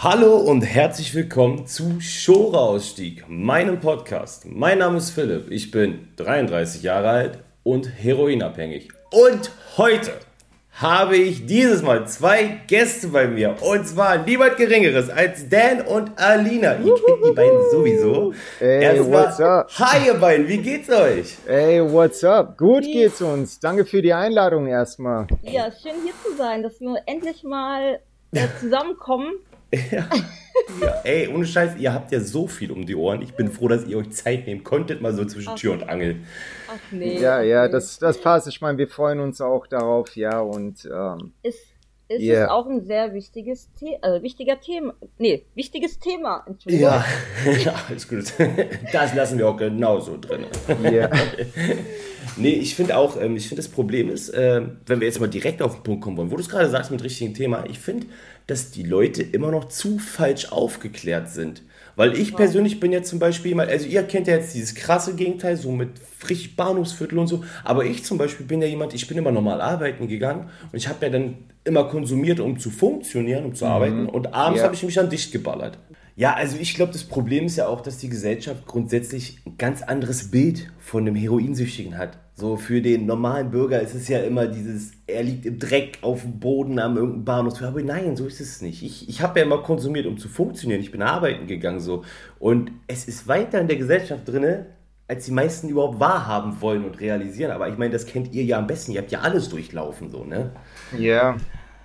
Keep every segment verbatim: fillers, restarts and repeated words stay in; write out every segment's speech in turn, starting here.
Hallo und herzlich willkommen zu Schorausstieg, meinem Podcast. Mein Name ist Philipp, ich bin dreiunddreißig Jahre alt und heroinabhängig. Und heute habe ich dieses Mal zwei Gäste bei mir. Und zwar niemand Geringeres als Dan und Alina. Ihr kennt die beiden sowieso. Hey, Erstmal, what's up? Hi ihr beiden, wie geht's euch? Hey, what's up? Gut geht's uns. Danke für die Einladung erstmal. Ja, schön hier zu sein, dass wir endlich mal äh, zusammenkommen. Ja. Ja, ey, ohne Scheiß, ihr habt ja so viel um die Ohren. Ich bin froh, dass ihr euch Zeit nehmen konntet, mal so zwischen Tür und Angel. Ach nee. Ja, okay. ja, das, das passt. Ich meine, wir freuen uns auch darauf, ja, und ähm, Ist, ist Yeah. es auch ein sehr wichtiges The äh, wichtiger Thema. Nee, wichtiges Thema. Entschuldigung. Ja, ja, alles gut. Das lassen wir auch genauso drin. ja. Nee, ich finde auch, ähm, ich finde das Problem ist, äh, wenn wir jetzt mal direkt auf den Punkt kommen wollen, wo du es gerade sagst mit richtigem Thema, ich finde, dass die Leute immer noch zu falsch aufgeklärt sind. Weil ich persönlich bin ja zum Beispiel mal, also ihr kennt ja jetzt dieses krasse Gegenteil, so mit richtig Bahnhofsviertel und so, aber ich zum Beispiel bin ja jemand, ich bin immer normal arbeiten gegangen und ich habe ja dann immer konsumiert, um zu funktionieren, um zu arbeiten und abends Ja. habe ich mich dann dicht geballert. Ja, also ich glaube, das Problem ist ja auch, dass die Gesellschaft grundsätzlich ein ganz anderes Bild von einem Heroinsüchtigen hat. So für den normalen Bürger ist es ja immer dieses, er liegt im Dreck auf dem Boden am irgendeinem Bahnhof. Aber nein, so ist es nicht. Ich, ich habe ja immer konsumiert, um zu funktionieren. Ich bin arbeiten gegangen so. Und es ist weiter in der Gesellschaft drin, als die meisten überhaupt wahrhaben wollen und realisieren. Aber ich meine, das kennt ihr ja am besten. Ihr habt ja alles durchlaufen so, ne? Ja,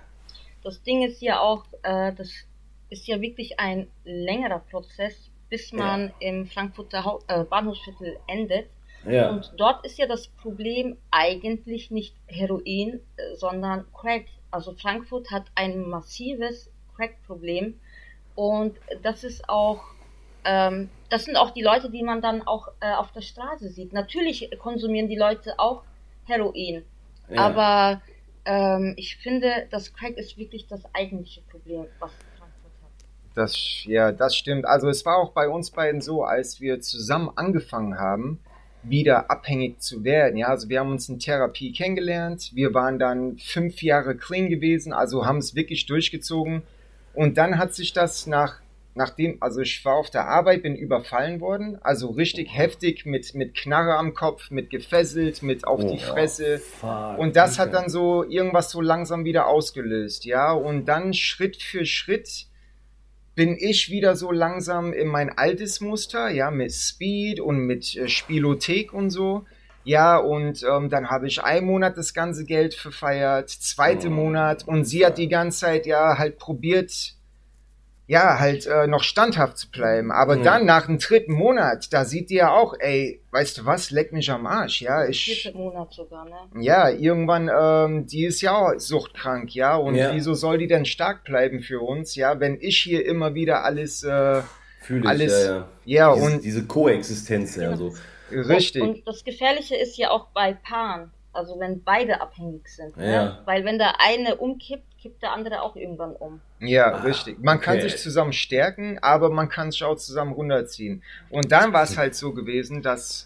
Das Ding ist ja auch, äh, das ist ja wirklich ein längerer Prozess, bis man im Frankfurter Hau äh, Bahnhofsviertel endet. Ja. Und dort ist ja das Problem eigentlich nicht Heroin, äh, sondern Crack. Also Frankfurt hat ein massives Crack-Problem und das ist auch, ähm, das sind auch die Leute, die man dann auch äh, auf der Straße sieht. Natürlich konsumieren die Leute auch Heroin, Ja. aber ähm, ich finde, das Crack ist wirklich das eigentliche Problem, was Frankfurt hat. das, ja, das stimmt. Also es war auch bei uns beiden so, als wir zusammen angefangen haben, wieder abhängig zu werden. Ja, also wir haben uns in Therapie kennengelernt. Wir waren dann fünf Jahre clean gewesen, also haben es wirklich durchgezogen. Und dann hat sich das nach, nachdem, also ich war auf der Arbeit, bin überfallen worden, also richtig heftig mit, mit Knarre am Kopf, mit gefesselt, mit auf die Oh, Fresse. fuck, Und das hat Alter. dann so irgendwas so langsam wieder ausgelöst, ja. Und dann Schritt für Schritt bin ich wieder so langsam in mein altes Muster, ja, mit Speed und mit äh, Spielothek und so. Ja, und ähm, dann habe ich einen Monat das ganze Geld verfeiert, zweite Oh, Monat, und sie hat die ganze Zeit ja halt probiert, ja, halt äh, noch standhaft zu bleiben. Aber Mhm. dann nach dem dritten Monat, da sieht die ja auch, ey, weißt du was, leck mich am Arsch, ja, ich... Vierter Monat sogar, ne? Ja, irgendwann, ähm, die ist ja auch suchtkrank, ja, und Ja. wieso soll die denn stark bleiben für uns, ja, wenn ich hier immer wieder alles, äh, Fühle ich, alles, ja, ja. ja, Diese, und diese Koexistenz, ja, so. richtig, Und das Gefährliche ist ja auch bei Paaren, also wenn beide abhängig sind. Ja. Ne? Weil wenn der eine umkippt, kippt der andere auch irgendwann um. ja, Ah, richtig. Man kann okay. sich zusammen stärken, aber man kann sich auch zusammen runterziehen. Und dann war es halt so gewesen, dass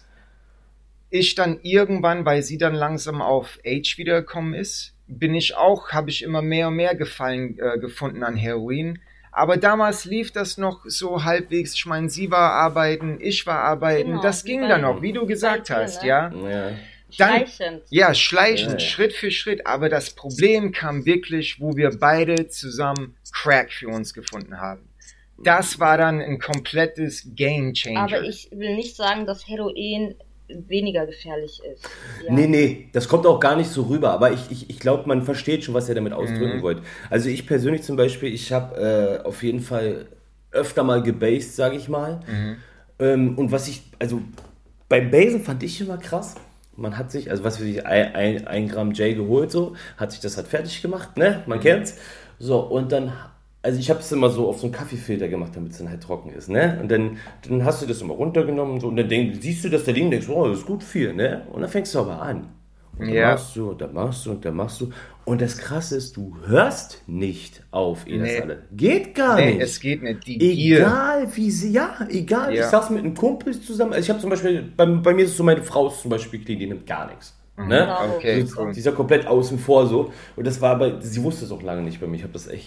ich dann irgendwann, weil sie dann langsam auf Age wiedergekommen ist, bin ich auch, habe ich immer mehr und mehr Gefallen äh, gefunden an Heroin. Aber damals lief das noch so halbwegs. Ich meine, sie war arbeiten, ich war arbeiten. Genau, das wie ging bei- dann noch, wie du gesagt bei dir, hast, ne? ja. Ja. Dann- Schleichend. Ja, schleichend, Ja, ja. Schritt für Schritt. Aber das Problem kam wirklich, wo wir beide zusammen Crack für uns gefunden haben. Das war dann ein komplettes Game Changer. Aber ich will nicht sagen, dass Heroin weniger gefährlich ist. Ja. Nee, nee, das kommt auch gar nicht so rüber, aber ich, ich, ich glaube, man versteht schon, was er damit ausdrücken Mhm. wollte. Also ich persönlich zum Beispiel, ich habe äh, auf jeden Fall öfter mal gebased, sage ich mal. Mhm. Ähm, und was ich, also beim Basen fand ich immer krass, man hat sich, also was weiß ich, ein, ein, ein Gramm J geholt, so, hat sich das halt fertig gemacht, ne, man kennt's. So, und dann, also ich habe es immer so auf so einen Kaffeefilter gemacht, damit es dann halt trocken ist, ne? Und dann, dann hast du das immer runtergenommen und so, und dann denk, siehst du das da liegen und denkst, oh, das ist gut viel, ne? Und dann fängst du aber an. Und dann Ja. machst du, und dann machst du, und dann machst du. Und das Krasse ist, du hörst nicht auf, ihr Nee. das alle. Geht gar Nee, nicht. es geht nicht. Die Gier. Egal wie sie, ja, egal. Ja. Ich saß mit einem Kumpel zusammen. Also ich habe zum Beispiel, bei, bei mir ist es so, meine Frau ist zum Beispiel clean, die nimmt gar nichts. Ne? Bravo. Okay, So, cool. die ist ja komplett außen vor so. Und das war aber, sie wusste es auch lange nicht bei mir. Ich habe das echt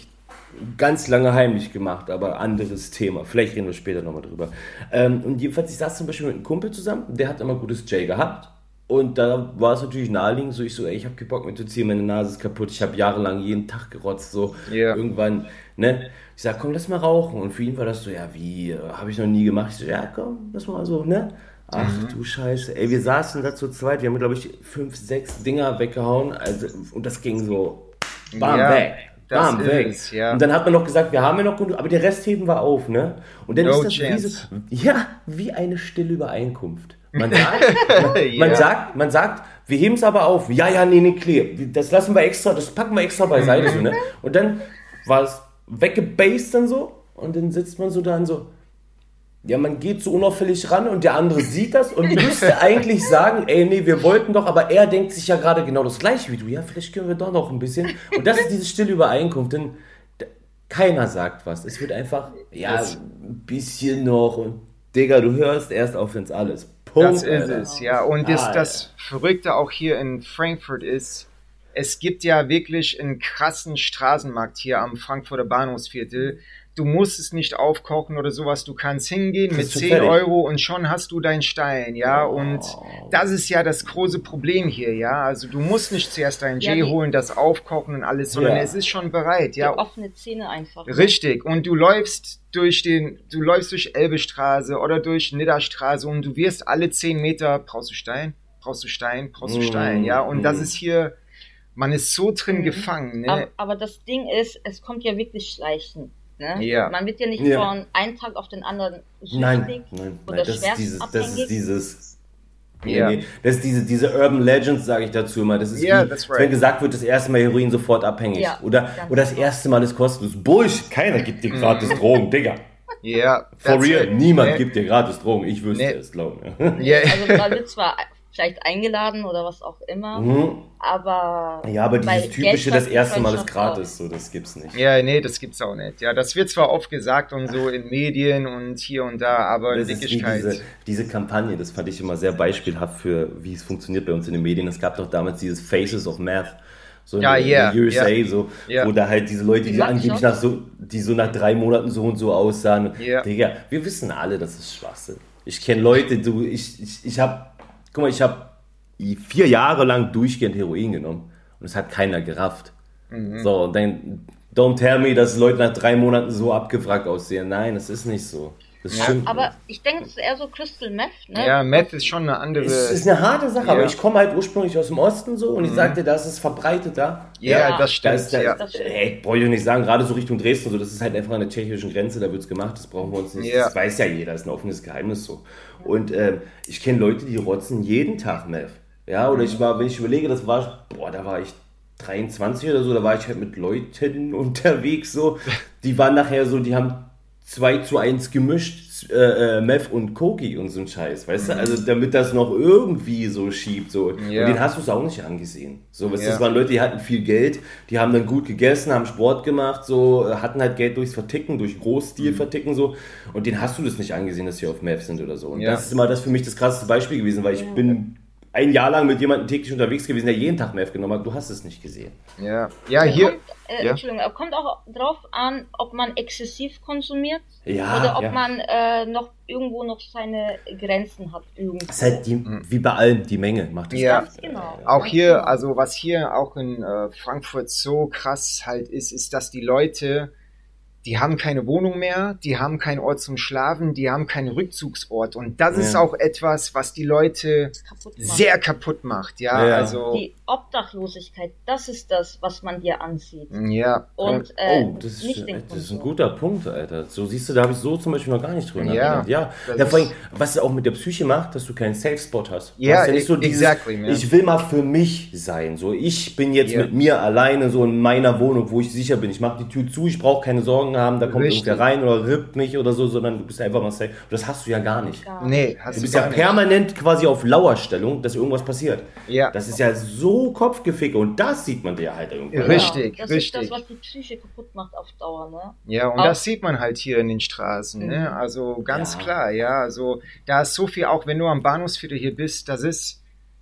ganz lange heimlich gemacht, aber anderes Thema. Vielleicht reden wir später nochmal drüber. Ähm, und jedenfalls, ich saß zum Beispiel mit einem Kumpel zusammen, der hat immer gutes Jay gehabt. Und da war es natürlich naheliegend, so ich so, ey, ich hab keinen Bock mehr zu ziehen, meine Nase ist kaputt, ich habe jahrelang jeden Tag gerotzt, so Ja. irgendwann, ne? Ich sag, komm, lass mal rauchen. Und für ihn war das so, ja, wie, habe ich noch nie gemacht. Ich so, ja, komm, lass mal so, ne? Ach du Scheiße, ey, wir saßen da zu zweit, wir haben, glaube ich, fünf, sechs Dinger weggehauen, also, und das ging so, bam, Ja, weg. das Bam, ist weg. es, ja. Und dann hat man noch gesagt, wir haben ja noch genug, aber der Rest heben wir auf, ne? Und dann No ist das wie chance. so, ja, wie eine stille Übereinkunft. Man sagt, man, man Ja. sagt, man sagt, wir heben es aber auf. Ja, ja, nee, nee, klar. Das lassen wir extra, das packen wir extra beiseite, so, ne? Und dann war es weggebased dann so und dann sitzt man so da und so, ja, man geht so unauffällig ran und der andere sieht das und müsste eigentlich sagen, ey, nee, wir wollten doch, aber er denkt sich ja gerade genau das gleiche wie du. Ja, vielleicht können wir doch noch ein bisschen. Und das ist diese stille Übereinkunft, denn d- keiner sagt was. Es wird einfach, ja, Das- ein bisschen noch und Digga, du hörst erst auf, wenn's alles. Punkt, Das ist Alter. es, ja. Und das, Ah, das Verrückte auch hier in Frankfurt ist, es gibt ja wirklich einen krassen Straßenmarkt hier am Frankfurter Bahnhofsviertel. Du musst es nicht aufkochen oder sowas. Du kannst hingehen mit ist schon zehn fertig. Euro und schon hast du deinen Stein, ja. Und Oh. das ist ja das große Problem hier, ja. Also du musst nicht zuerst deinen Ja, J die- holen, das aufkochen und alles, sondern Ja. es ist schon bereit, Ja. ja. Offene Zähne einfach. ne? Richtig. Und du läufst durch den, du läufst durch Elbestraße oder durch Nidderstraße und du wirst alle zehn Meter, brauchst du Stein, brauchst du Stein, brauchst du Mm, Stein, ja. Und das mm. ist hier, man ist so drin Mhm. gefangen, Aber, ne? aber das Ding ist, es kommt ja wirklich schleichend. Ne? Ja. Man wird ja nicht Ja. von einem Tag auf den anderen süchtig Nein, nein, oder nein, das ist schwerst dieses, das abhängig. ist dieses, nee, Ja. nee, das ist diese, diese Urban Legends, sage ich dazu immer. Das ist Ja, wie, that's wenn right. gesagt wird, das erste Mal Heroin sofort abhängig. Ja, oder, ganz oder das genau. erste Mal ist kostenlos. Bullshit, keiner gibt dir gratis Drogen, Digga. Ja. For that's real, it. niemand Ne? gibt dir gratis Drogen. Ich wüsste Nee. es, glaub mir. Ja. Also man wird zwar vielleicht eingeladen oder was auch immer, Mhm. aber Ja, aber bei dieses typische, das Geldschöpfen erste Mal ist Freundschaft auch. gratis, so, das gibt's nicht. Ja, nee, das gibt's auch nicht. Ja, das wird zwar oft gesagt und so in Medien und hier und da, aber in Das ist wie Wirklichkeit. diese, diese Kampagne, das fand ich immer sehr beispielhaft für, wie es funktioniert bei uns in den Medien. Es gab doch damals dieses Faces of Math, so in Ja, der- in yeah, der U S A, yeah. so, Yeah. wo da halt diese Leute, die, Die angeblich Mugshots. nach so, die so nach drei Monaten so und so aussahen. Yeah. Digga, wir wissen alle, das ist Schwachsinn. Ich kenne Leute, du, ich, ich, ich hab, guck mal, ich habe vier Jahre lang durchgehend Heroin genommen und es hat keiner gerafft. Mhm. So, und dann, don't tell me, dass Leute nach drei Monaten so abgewrackt aussehen. Nein, das ist nicht so. Das Ja. stimmt Aber nicht. ich denke, es ist eher so Crystal Meth, ne? Ja, Meth ist schon eine andere. Es ist eine harte Sache, aber Ja. ich komme halt ursprünglich aus dem Osten so und ich sagte, das ist verbreiteter. ja, Ja. das Da stimmt. ist, da, ja. Das stimmt. ey, brauche ich doch nicht sagen, gerade so Richtung Dresden, so, das ist halt einfach an der tschechischen Grenze, da wird es gemacht, das brauchen wir uns nicht, Ja. das weiß ja jeder, das ist ein offenes Geheimnis so. Und ähm, ich kenne Leute, die rotzen jeden Tag Meth. Ja, oder ich war, wenn ich überlege, das war, boah, da war ich dreiundzwanzig oder so, da war ich halt mit Leuten unterwegs so, die waren nachher so, die haben zwei zu eins gemischt, äh, äh, Meth und Koki und so ein Scheiß, weißt du, also damit das noch irgendwie so schiebt, so, Ja. und den hast du es auch nicht angesehen, so, weißt du, Ja. das waren Leute, die hatten viel Geld, die haben dann gut gegessen, haben Sport gemacht, so, äh, hatten halt Geld durchs Verticken, durch Großstil verticken, so, und den hast du das nicht angesehen, dass sie auf Meth sind oder so, und Ja. das ist immer das für mich das krasseste Beispiel gewesen, weil ich bin ein Jahr lang mit jemandem täglich unterwegs gewesen, der jeden Tag Meth genommen hat, du hast es nicht gesehen. Ja, ja, hier. Kommt, äh, ja. Entschuldigung, aber kommt auch drauf an, ob man exzessiv konsumiert Ja, oder ob ja. man äh, noch irgendwo noch seine Grenzen hat. Irgendwo. Es ist halt die, wie bei allem, die Menge macht das. Ja. Ganz genau. Auch Ganz hier, genau. also was hier auch in äh, Frankfurt so krass halt ist, ist, dass die Leute, die haben keine Wohnung mehr, die haben keinen Ort zum Schlafen, die haben keinen Rückzugsort. Und das ist Ja. auch etwas, was die Leute kaputt macht. sehr kaputt macht. Ja, Ja. also. Die Obdachlosigkeit, das ist das, was man dir ansieht. Ja. Und äh, Oh, das ist, nicht den das ist ein Konsum. guter Punkt, Alter. So siehst du, da habe ich so zum Beispiel noch gar nicht drüber Ja, nachgedacht. Ja, das ja ist- vor allem, was es auch mit der Psyche macht, dass du keinen Safe-Spot hast. Du Ja, hast ja nicht so dieses, exactly, man. ich will mal für mich sein. So, ich bin jetzt Ja. mit mir alleine so in meiner Wohnung, wo ich sicher bin. Ich mache die Tür zu, ich brauche keine Sorgen haben, da kommt Richtig. irgendwer rein oder rippt mich oder so, sondern du bist einfach mal safe. Und das hast du ja gar nicht. Gar Nee, hast Du du bist ja gar nicht. permanent quasi auf Lauerstellung, dass irgendwas passiert. Ja. Das ist ja so Kopfgeficke und das sieht man dir halt irgendwann. Richtig, das richtig. ist das, was die Psyche kaputt macht auf Dauer, ne? Ja, und Auch- das sieht man halt hier in den Straßen, ne? Mhm. Also ganz Ja. klar, ja. Also da ist so viel, auch wenn du am Bahnhofsviertel hier bist, das ist,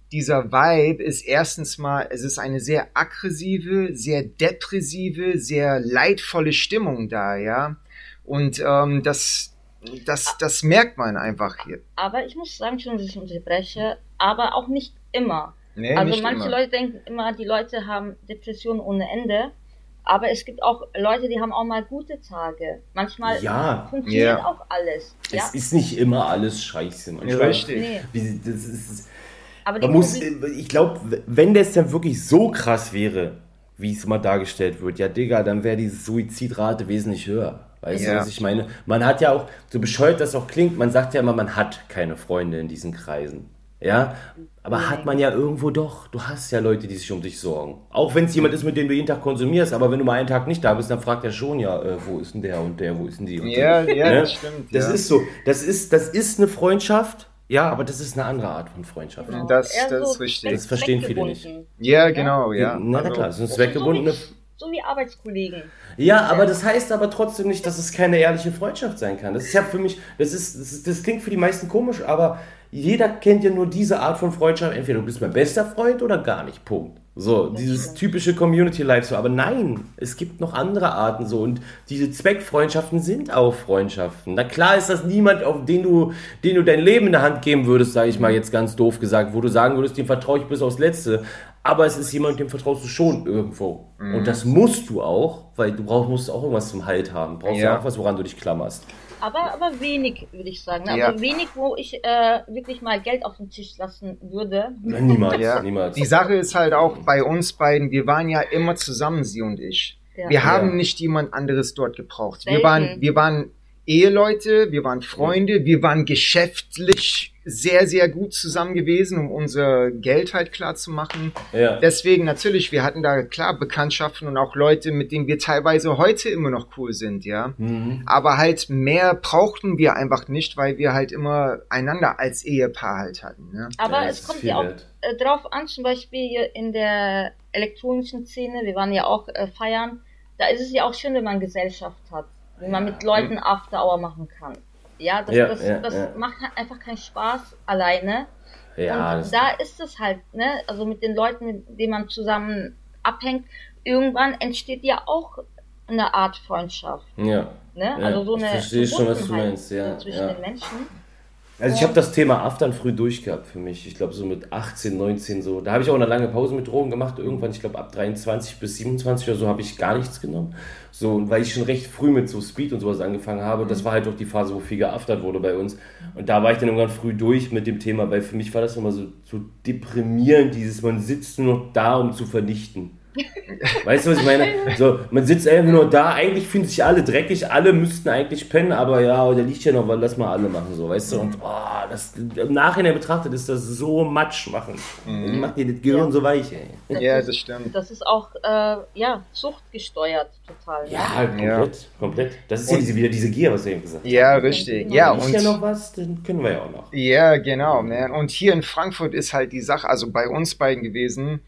dieser Vibe ist erstens mal, es ist eine sehr aggressive, sehr depressive, sehr leidvolle Stimmung da, ja. Und ähm, das, das, das merkt man einfach hier. Aber ich muss sagen, schon, dass ich unterbreche, aber auch nicht immer. Nee, also nicht manche immer. Leute denken immer, die Leute haben Depressionen ohne Ende. Aber es gibt auch Leute, die haben auch mal gute Tage. Manchmal Ja. funktioniert Ja. auch alles. Ja? Es ist nicht immer alles scheiße. Ja, Manchmal, richtig. Nee. wie, das ist, Aber die man muss, Proble- ich glaube, wenn das dann wirklich so krass wäre, wie es mal dargestellt wird, ja Digga, dann wäre die Suizidrate wesentlich höher. Weißt Ja. du, was ich meine? Man hat ja auch, so bescheuert das auch klingt, man sagt ja immer, man hat keine Freunde in diesen Kreisen. Ja, aber Nein. hat man ja irgendwo doch. Du hast ja Leute, die sich um dich sorgen. Auch wenn es jemand ist, mit dem du jeden Tag konsumierst, aber wenn du mal einen Tag nicht da bist, dann fragt er schon, ja, äh, wo ist denn der und der, wo ist denn die? Und Ja, die, ja, ne? das stimmt. Das ja. ist so. Das ist, das ist eine Freundschaft, ja, aber das ist eine andere Art von Freundschaft. Genau. Das- Eher das so ist richtig. Das verstehen viele nicht. zweckgebunden. Ja, genau, ja. Na, na Also, klar, es sind So zweckgebundene. wie, so wie Arbeitskollegen. Ja, aber das heißt aber trotzdem nicht, dass es keine ehrliche Freundschaft sein kann. Das ist ja für mich, das ist, das, ist, das klingt für die meisten komisch, aber jeder kennt ja nur diese Art von Freundschaft. Entweder du bist mein bester Freund oder gar nicht. Punkt. So, dieses typische Community-Life so. Aber nein, es gibt noch andere Arten so. Und diese Zweckfreundschaften sind auch Freundschaften. Na klar ist das niemand, auf den du, den du dein Leben in der Hand geben würdest, sage ich mal jetzt ganz doof gesagt, wo du sagen würdest, dem vertraue ich bis aufs Letzte. Aber es ist jemand, dem vertraust du schon irgendwo. Mhm. Und das musst du auch, weil du brauchst, musst auch irgendwas zum Halt haben. Brauchst ja Ja. auch was, woran du dich klammerst. Aber, aber wenig, würde ich sagen. Ne? Ja. Aber wenig, wo ich äh, wirklich mal Geld auf den Tisch lassen würde. Niemals, Ja, niemals. die Sache ist halt auch bei uns beiden, wir waren ja immer zusammen, sie und ich. Ja. Wir haben Ja. nicht jemand anderes dort gebraucht. Wir Selten. waren, wir waren Eheleute, wir waren Freunde, wir waren geschäftlich sehr, sehr gut zusammen gewesen, um unser Geld halt klar zu machen. Ja. Deswegen natürlich, wir hatten da klar Bekanntschaften und auch Leute, mit denen wir teilweise heute immer noch cool sind, ja. Mhm. Aber halt mehr brauchten wir einfach nicht, weil wir halt immer einander als Ehepaar halt hatten, ne? Aber Ja, das es ist kommt viel ja auch wert. äh, drauf an, zum Beispiel hier in der elektronischen Szene, wir waren ja auch äh, feiern, da ist es ja auch schön, wenn man Gesellschaft hat, wenn man mit Leuten After Hour machen kann. Ja, das, Ja, das, ja, das ja. macht halt einfach keinen Spaß alleine. Ja, Und das, da ist es halt, ne, also mit den Leuten, mit denen man zusammen abhängt, irgendwann entsteht ja auch eine Art Freundschaft, ja. ne? Ja, Also so ich eine verstehe schon, was du Verbundenheit meinst, ja, zwischen ja. den Menschen. Also ich habe das Thema Aftern früh durchgehabt für mich. Ich glaube so mit achtzehn, neunzehn so. Da habe ich auch eine lange Pause mit Drogen gemacht. Irgendwann, ich glaube ab dreiundzwanzig bis siebenundzwanzig oder so habe ich gar nichts genommen. So, und weil ich schon recht früh mit so Speed und sowas angefangen habe, das war halt auch die Phase, wo viel geaftert wurde bei uns. Und da war ich dann irgendwann früh durch mit dem Thema, weil für mich war das immer so, so deprimierend, dieses, man sitzt nur noch da, um zu vernichten. Weißt du, was ich meine? So, man sitzt einfach nur da, eigentlich fühlen sich alle dreckig, alle müssten eigentlich pennen, aber ja, der liegt ja noch, weil lass mal alle machen, so, weißt du? Und oh, das, im Nachhinein betrachtet ist das so matsch machen. Die macht dir das Gehirn Ja. so weich, ey. Das Ja, ist, das stimmt. Das ist auch, äh, ja, suchtgesteuert total. Ne? Ja, komplett, Ja. komplett. Das ist ja diese, wieder diese Gier, was du eben gesagt hast. Ja, richtig. Ja, Ist ja und noch was, dann können wir ja auch noch. ja, genau, man. Und hier in Frankfurt ist halt die Sache, also bei uns beiden gewesen,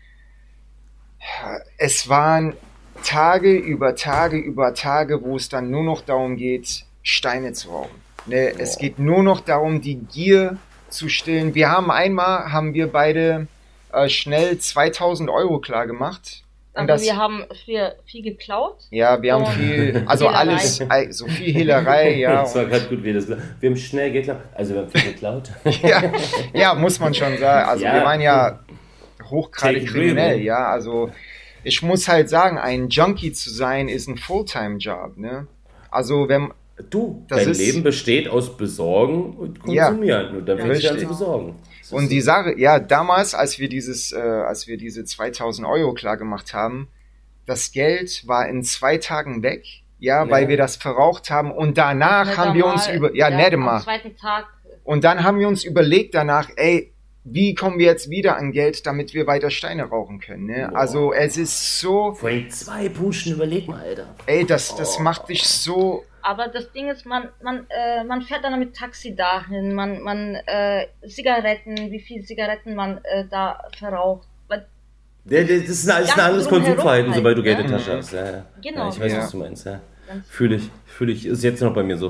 es waren Tage über Tage über Tage, wo es dann nur noch darum geht, Steine zu rauben. Ne, es geht nur noch darum, die Gier zu stillen. Wir haben einmal, haben wir beide äh, schnell zweitausend Euro klar gemacht. Und Also das, wir haben früher viel geklaut. ja, wir haben und viel, also Hehlerei. alles, äh, so viel Hehlerei, ja. das war gerade gut, wie das Wir haben schnell geklaut. Also wir haben viel geklaut. ja, ja, muss man schon sagen. Also Ja. wir waren ja hochgradig Take it kriminell, real. ja. Also ich muss halt sagen, ein Junkie zu sein ist ein Fulltime-Job, ne? Also wenn, Du, Das dein ist- Leben besteht aus Besorgen und Ja. Konsumieren. Und dann Ja, fängst du an zu richtig. besorgen. Das ist und die Sache, ja, damals, als wir dieses, äh, als wir diese zweitausend Euro klar gemacht haben, das Geld war in zwei Tagen weg, ja, Ja. weil wir das verraucht haben und danach Nicht haben wir uns einmal, über, ja, nicht Am mal. zweiten Tag. Und dann haben wir uns überlegt danach, ey, wie kommen wir jetzt wieder an Geld, damit wir weiter Steine rauchen können, ne? Boah. Also es ist so, Vor allem zwei Puschen, überleg mal, Alter. ey, das, das macht dich so, Aber das Ding ist, man, man, äh, man fährt dann mit Taxi dahin, man, man, äh, Zigaretten, wie viel Zigaretten man äh, da verraucht. Weil, Der, der, das ist ein, ist ein Ganz anderes drumherum Konsumverhalten, halt, sobald du Geld ne? in der Tasche hast. Ja, ja. Genau. Ja, ich weiß, Ja. was du meinst. Ja. Ganz- Fühle ich, fühle ich. Ist jetzt noch bei mir so.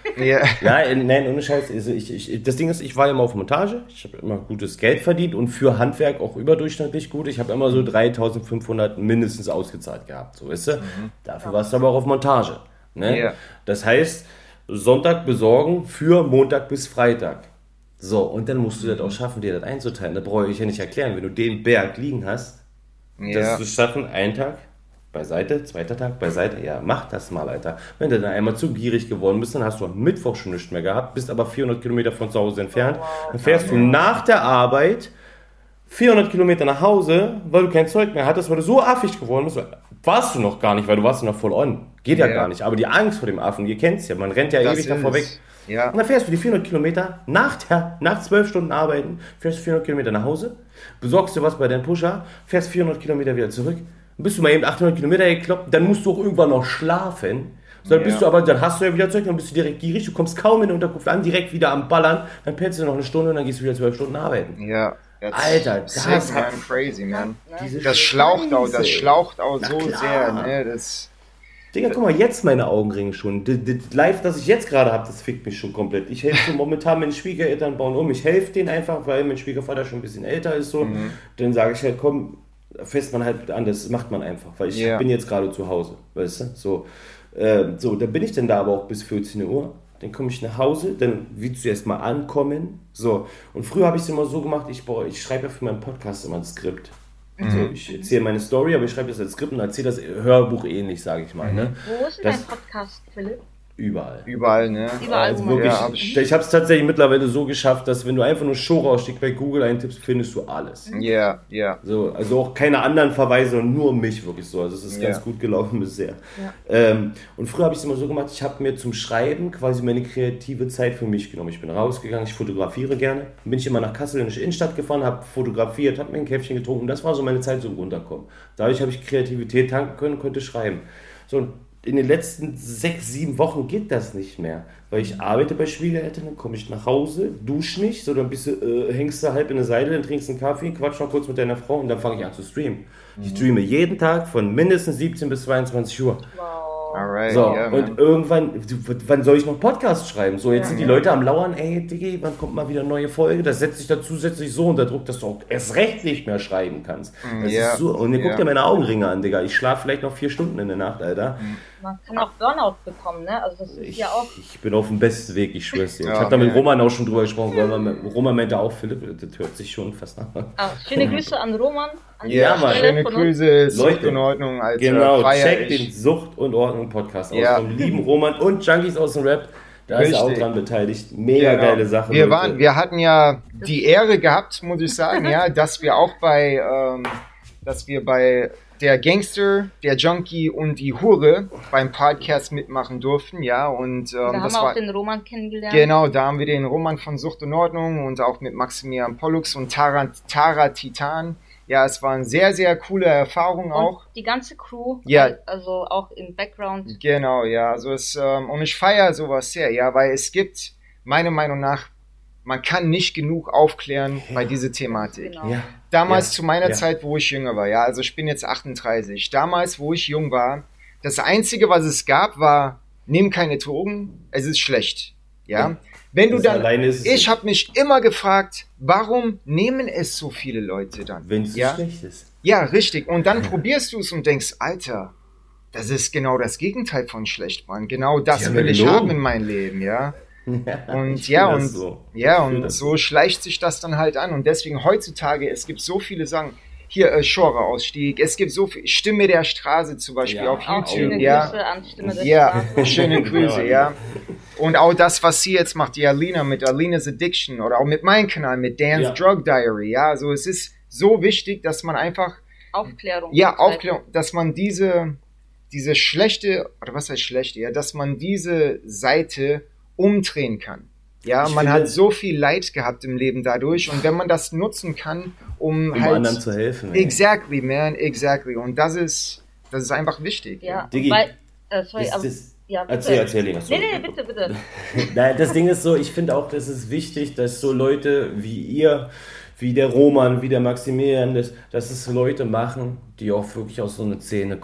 Ja. Ja, nein, ohne Scheiß. Also ich, ich, das Ding ist, ich war immer auf Montage. Ich habe immer gutes Geld verdient und für Handwerk auch überdurchschnittlich gut. Ich habe immer so dreitausendfünfhundert mindestens ausgezahlt gehabt. So, weißt du? Mhm. Dafür warst du aber auch auf Montage. Ne? Ja. Das heißt, Sonntag besorgen für Montag bis Freitag. So, und dann musst du das auch schaffen, dir das einzuteilen. Da brauche ich ja nicht erklären. Wenn du den Berg liegen hast, ja. das zu schaffen, einen Tag beiseite, zweiter Tag beiseite, ja, mach das mal, Alter. Wenn du dann einmal zu gierig geworden bist, dann hast du am Mittwoch schon nichts mehr gehabt, bist aber vierhundert Kilometer von zu Hause entfernt. Dann fährst du nach der Arbeit vierhundert Kilometer nach Hause, weil du kein Zeug mehr hattest, weil du so affig geworden bist. Warst du noch gar nicht, weil du warst noch voll on. Geht ja, ja gar nicht. Aber die Angst vor dem Affen, ihr kennt es ja, man rennt ja das ewig davor weg. Ja. Und dann fährst du die vierhundert Kilometer nach der, nach zwölf Stunden Arbeiten, fährst du vierhundert Kilometer nach Hause, besorgst dir was bei deinem Pusher, fährst vierhundert Kilometer wieder zurück, dann bist du mal eben achthundert Kilometer gekloppt, dann musst du auch irgendwann noch schlafen. So, dann ja. bist du aber, dann hast du ja wieder Zeug, dann bist du direkt gierig, du kommst kaum in der Unterkunft an, direkt wieder am Ballern, dann pennst du noch eine Stunde und dann gehst du wieder zwölf Stunden arbeiten. Ja. Alter, das ist man crazy, man. Das schlaucht auch, das schlaucht auch so sehr, ne, das... Digga, guck mal, jetzt meine Augenringe schon. Das, das Live, das ich jetzt gerade habe, das fickt mich schon komplett. Ich helfe so momentan meinen Schwiegereltern bauen um. Ich helfe denen einfach, weil mein Schwiegervater schon ein bisschen älter ist. So. Mhm. Dann sage ich halt, komm, fässt man halt an, das macht man einfach. Weil ich yeah. bin jetzt gerade zu Hause, weißt du? So, äh, so, dann bin ich dann da aber auch bis vierzehn Uhr. Dann komme ich nach Hause, dann willst du erst mal ankommen. So. Und früher habe ich es immer so gemacht, ich, ich schreibe ja für meinen Podcast immer ein Skript. Mhm. So, ich erzähle meine Story, aber ich schreibe das als Skript und erzähle das Hörbuch ähnlich, sage ich mal. Ne? Wo ist denn dein Podcast, Philipp? Überall. Überall, ne? Überall, also wirklich, ja, hab ich ich habe es tatsächlich mittlerweile so geschafft, dass wenn du einfach nur Show-Ausstieg bei Google eintippst, findest du alles. Ja, yeah, ja. Yeah. So, also auch keine anderen Verweise, sondern nur mich wirklich so. Also es ist yeah. ganz gut gelaufen bisher. Ja. Ähm, und früher habe ich es immer so gemacht, ich habe mir zum Schreiben quasi meine kreative Zeit für mich genommen. Ich bin rausgegangen, ich fotografiere gerne. Dann bin ich immer nach Kassel in die Innenstadt gefahren, habe fotografiert, habe mir ein Käffchen getrunken. Das war so meine Zeit zum Runterkommen. Dadurch habe ich Kreativität tanken können und konnte schreiben. So, und in den letzten sechs, sieben Wochen geht das nicht mehr, weil ich arbeite bei Schwiegereltern, dann komme ich nach Hause, dusche mich, so dann bist du, äh, hängst du halb in der Seite, dann trinkst einen Kaffee, quatsch noch kurz mit deiner Frau und dann fange ich an zu streamen. Mhm. Ich streame jeden Tag von mindestens siebzehn bis zweiundzwanzig Uhr. Wow. Alright, so, yeah, und irgendwann, wann soll ich noch Podcasts schreiben? So, jetzt ja, sind die ja. Leute am Lauern, ey, Diggi, wann kommt mal wieder eine neue Folge? Das setzt sich da zusätzlich so unter Druck, dass du auch erst recht nicht mehr schreiben kannst. Das yeah. ist so, und ihr yeah. guckt dir meine Augenringe an, Digga. Ich schlafe vielleicht noch vier Stunden in der Nacht, Alter. Man kann auch Burnout bekommen, ne? Also das ist ich, ja auch... Ich bin auf dem besten Weg, ich schwör's dir. Ja, ich habe da mit Roman auch schon drüber gesprochen, weil man, Roman meinte auch, Philipp, das hört sich schon fast nach. Ah, schöne Grüße an Roman. An ja, Mann. Schöne Grüße, Sucht und Ordnung. Alter. Genau, check den Sucht und Ordnung Podcast ja. aus vom lieben Roman und Junkies aus dem Rap. Da Richtig. Ist er auch dran beteiligt. Mega genau. geile Sache. Wir, waren, wir hatten ja die Ehre gehabt, muss ich sagen, ja, dass wir auch bei, ähm, dass wir bei der Gangster, der Junkie und die Hure beim Podcast mitmachen durften, ja, und ähm, da haben das wir war, auch den Roman kennengelernt. Genau, da haben wir den Roman von Sucht und Ordnung und auch mit Maximilian Pollux und Tara, Tara Titan. Ja, es war eine sehr, sehr coole Erfahrung auch. Und die ganze Crew, ja. also auch im Background. Genau, ja, also es, ähm, und ich feiere sowas sehr, ja, weil es gibt, meiner Meinung nach, man kann nicht genug aufklären ja. bei dieser Thematik. Genau. Ja. Damals ja. zu meiner ja. Zeit, wo ich jünger war, ja, also ich bin jetzt achtunddreißig. Damals, wo ich jung war, das Einzige, was es gab, war, nimm keine Drogen, es ist schlecht, ja. ja. Wenn du das dann, ich habe mich immer gefragt, warum nehmen es so viele Leute dann? Wenn es ja? so schlecht ist. Ja, richtig. Und dann probierst du es und denkst, Alter, das ist genau das Gegenteil von schlecht, Mann. Genau das ja, will ich haben in meinem Leben, ja. Ja, und ja, und, so. ja, und so, so schleicht sich das dann halt an. Und deswegen heutzutage, es gibt so viele Sachen. Hier, äh, Schora-Ausstieg. Es gibt so viel. Stimme der Straße zum Beispiel ja, auf YouTube. Schöne ja, Grüße an Stimme der ja, Straße. Schöne Grüße, ja. Und auch das, was sie jetzt macht, die Alina mit Alina's Addiction oder auch mit meinem Kanal, mit Dan's ja. Drug Diary. Ja, also es ist so wichtig, dass man einfach Aufklärung. Ja, Aufklärung, dass man diese, diese schlechte, oder was heißt schlechte, ja, dass man diese Seite umdrehen kann. Ja, ich man finde, hat so viel Leid gehabt im Leben dadurch und wenn man das nutzen kann, um, um halt anderen zu helfen. Exactly, ey. man, exactly. Und das ist, das ist einfach wichtig. Ja, Diggi, weil, äh, sorry, das, aber, das, ja, erzähl, erzähl, Lena. Nee, nee, bitte, bitte. Nein, das Ding ist so, ich finde auch, das ist wichtig, dass so Leute wie ihr, wie der Roman, wie der Maximilian, dass, dass es Leute machen, die auch wirklich aus so einer Szene kommen.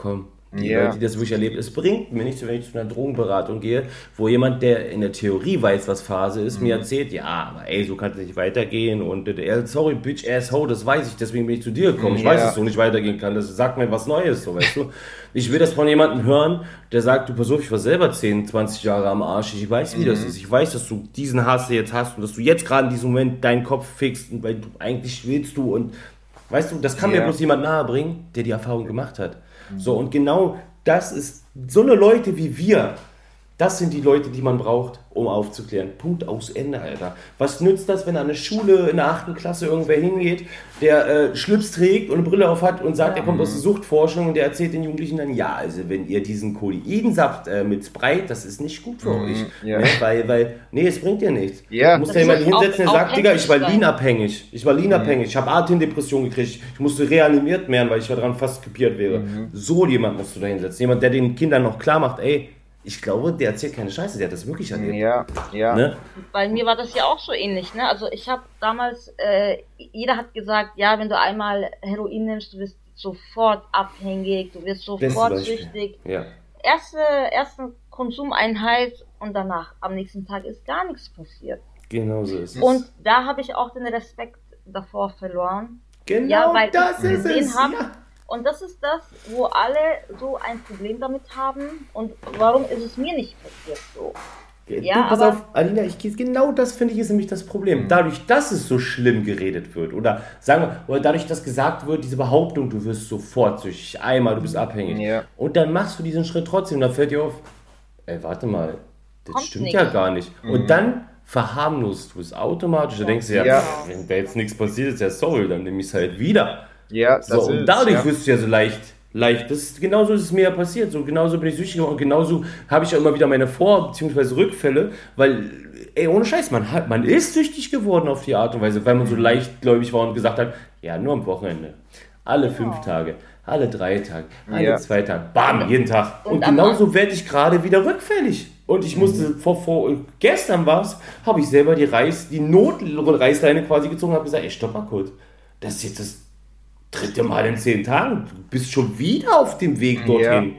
Die Ja. Leute, die das wirklich erlebt, es bringt mir nichts, wenn ich zu einer Drogenberatung gehe, wo jemand, der in der Theorie weiß, was Phase ist, mir erzählt, ja, aber ey, so kann es nicht weitergehen und äh, sorry, bitch, asshole, das weiß ich, deswegen bin ich zu dir gekommen. Ich Ja. weiß, dass es so nicht weitergehen kann, das sagt mir was Neues, so, weißt du. Ich will das von jemandem hören, der sagt, du pass auf, ich war selber zehn, zwanzig Jahre am Arsch, ich weiß, wie das ist, ich weiß, dass du diesen Hass jetzt hast und dass du jetzt gerade in diesem Moment deinen Kopf fixt, weil du eigentlich willst du und weißt du, das kann Ja. mir bloß jemand nahebringen, der die Erfahrung gemacht hat. So, und genau das ist, so eine Leute wie wir, das sind die Leute, die man braucht, um aufzuklären. Punkt, aus, Ende, Alter. Was nützt das, wenn an der Schule in der achten Klasse irgendwer hingeht, der äh, Schlips trägt und eine Brille auf hat und sagt, er kommt aus der Suchtforschung und der erzählt den Jugendlichen dann, ja, also wenn ihr diesen Kodeinsaft äh, mit Sprite, das ist nicht gut für euch. Ja. Ne? Weil, weil, nee, es bringt dir nichts. Ja. Du musst Das ja jemanden muss auch hinsetzen, der sagt, Digga, ich war authentisch sein. Lean-abhängig. Ich war Lean-abhängig. Ich habe Atemdepression gekriegt. Ich musste reanimiert werden, weil ich daran fast krepiert wäre. So jemand musst du da hinsetzen. Jemand, der den Kindern noch klar macht, ey, ich glaube, der erzählt keine Scheiße, der hat das wirklich erlebt. Ja, ja. Ne? Bei mir war das ja auch so ähnlich, ne? Also ich habe damals, äh, jeder hat gesagt, ja, wenn du einmal Heroin nimmst, du wirst sofort abhängig, du wirst Beste sofort Beispiel. süchtig. Ja. Erste, erste Konsumeinheit und danach, am nächsten Tag ist gar nichts passiert. Genau so ist es. Und da habe ich auch den Respekt davor verloren. genau Ja, weil das ich ist gesehen es. hab, Ja. Und das ist das, wo alle so ein Problem damit haben. Und warum ist es mir nicht passiert so? Ja, du, pass aber- auf, Alina, ich, genau das finde ich ist nämlich das Problem. Dadurch, dass es so schlimm geredet wird oder sagen wir, oder dadurch, dass gesagt wird, diese Behauptung, du wirst sofort süchtig, einmal, du bist abhängig. Ja. Und dann machst du diesen Schritt trotzdem, dann fällt dir auf, ey, warte mal, das Kommt stimmt nicht. ja gar nicht. Und dann verharmlost du es automatisch. Da denkst du ja, Ja. pff, wenn da jetzt nichts passiert ist, ja sorry, dann nehme ich es halt wieder. Ja, das So, und ist, dadurch ja. wirst du ja so leicht, leicht. Das ist, genauso ist es mir ja passiert. So, genauso bin ich süchtig geworden und genauso habe ich ja immer wieder meine Vor- bzw. Rückfälle, weil, ey, ohne Scheiß, man, hat, man ist süchtig geworden auf die Art und Weise, weil man so leichtgläubig war und gesagt hat, ja, nur am Wochenende. Alle fünf Tage, alle drei Tage, alle Ja. zwei Tage, bam, jeden Tag. Und, Und am genauso werde ich gerade wieder rückfällig. Und ich musste, vor, vor, gestern war es, habe ich selber die Reiß, die Notreißleine quasi gezogen und habe gesagt, ey, stopp mal kurz. Das ist jetzt das dritte Mal in zehn Tagen. Du bist schon wieder auf dem Weg dorthin.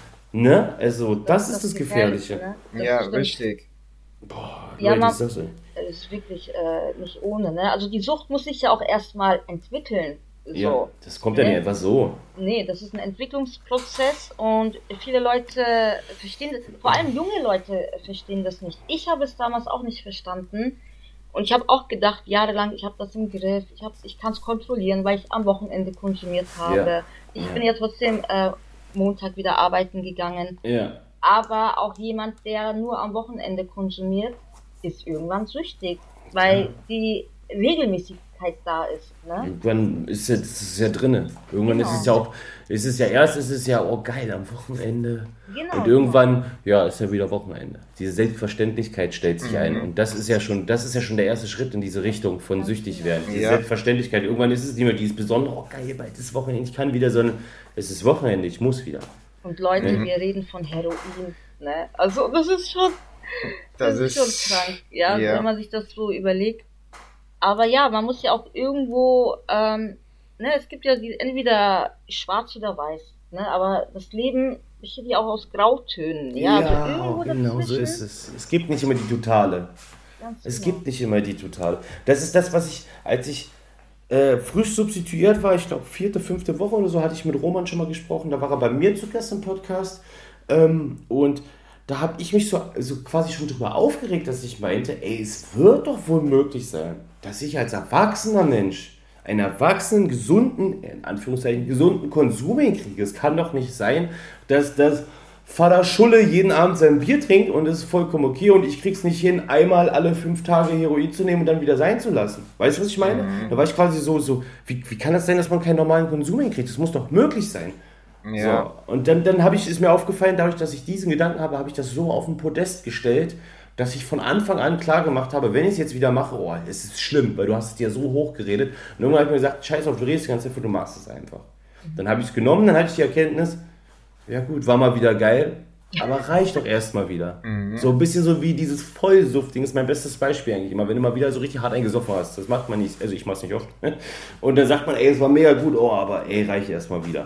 Ne? Also, das, ist das Gefährliche. ne? Das Ja, stimmt. richtig. Boah, Ja, Leute, man- ist das so. Das ist wirklich äh, nicht ohne, ne? Also die Sucht muss sich ja auch erstmal entwickeln. So. Ja, das kommt ja Ne? nicht einfach so. Nee, das ist ein Entwicklungsprozess und viele Leute verstehen das, vor allem junge Leute verstehen das nicht. Ich habe es damals auch nicht verstanden und ich habe auch gedacht, jahrelang, ich habe das im Griff, ich, hab's- ich kann es kontrollieren, weil ich am Wochenende konsumiert habe. Ja. Ich Ja. bin ja trotzdem äh, Montag wieder arbeiten gegangen, Ja. aber auch jemand, der nur am Wochenende konsumiert, ist irgendwann süchtig, weil Ja. die Regelmäßigkeit da ist. Ne? Irgendwann ist es, ist es ja drin. Irgendwann Genau. ist es ja auch, ist es ja erst, ist es ja, oh geil, am Wochenende. Genau. Und irgendwann, ja, ist ja wieder Wochenende. Diese Selbstverständlichkeit stellt sich ein. Und das ist ja schon, das ist ja schon der erste Schritt in diese Richtung von süchtig werden. Diese Ja. Selbstverständlichkeit. Irgendwann ist es nicht mehr dieses Besondere, oh geil, bald ist Wochenende, ich kann wieder, sondern es ist Wochenende, ich muss wieder. Und Leute, Mhm. wir reden von Heroin, ne? Also das ist schon, das, Das ist ist- schon krank, ja, ja. wenn man sich das so überlegt. Aber ja, man muss ja auch irgendwo, ähm, ne, es gibt ja die, entweder schwarz oder weiß, ne? Aber das Leben besteht ja auch aus Grautönen, ja, also irgendwo genau so dazwischen. ist es. Es gibt nicht immer die Totale. Ganz Es genau. gibt nicht immer die Totale. Das ist das, was ich, als ich äh, frisch substituiert war, ich glaube vierte, fünfte Woche oder so, hatte ich mit Roman schon mal gesprochen. Da war er bei mir zu Gast im Podcast. Ähm, und da habe ich mich so, so quasi schon drüber aufgeregt, dass ich meinte, ey, es wird doch wohl möglich sein, dass ich als erwachsener Mensch einen erwachsenen, gesunden, in Anführungszeichen, gesunden Konsum hinkriege. Es kann doch nicht sein, dass das Vater Schulle jeden Abend sein Bier trinkt und es ist vollkommen okay und ich krieg's nicht hin, einmal alle fünf Tage Heroin zu nehmen und dann wieder sein zu lassen. Weißt du, was ich meine? Da war ich quasi so, so wie, wie kann das sein, dass man keinen normalen Konsum hinkriegt? Das muss doch möglich sein. Ja. So. Und dann, dann habe ich, ist mir aufgefallen, dadurch, dass ich diesen Gedanken habe, habe ich das so auf den Podest gestellt, dass ich von Anfang an klar gemacht habe, wenn ich es jetzt wieder mache, oh, es ist schlimm, weil du hast es dir so hoch geredet. Und irgendwann habe ich mir gesagt, scheiß auf, du redest die ganze Zeit, du machst es einfach. Dann habe ich es genommen, dann hatte ich die Erkenntnis, ja gut, war mal wieder geil, aber reicht doch erstmal wieder. So ein bisschen so wie dieses Vollsuft-Ding ist mein bestes Beispiel eigentlich immer, wenn du mal wieder so richtig hart eingesoffen hast. Das macht man nicht, also ich mach's nicht oft. Und dann sagt man, ey, es war mega gut, oh, aber ey, reicht erstmal wieder.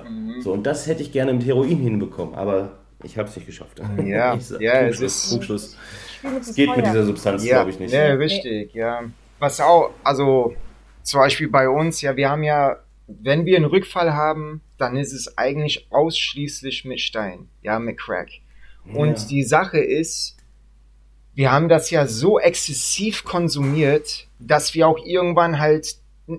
So, und das hätte ich gerne mit Heroin hinbekommen, aber ich habe es nicht geschafft. Ja, ich sag, ja, Punkt, es ist... Punktschluss. Es geht mit dieser Substanz, ja, glaube ich, nicht. Ja, richtig, ja. Was auch, also zum Beispiel bei uns, ja, wir haben ja, wenn wir einen Rückfall haben, dann ist es eigentlich ausschließlich mit Stein, ja, mit Crack. Und ja. Die Sache ist, wir haben das ja so exzessiv konsumiert, dass wir auch irgendwann halt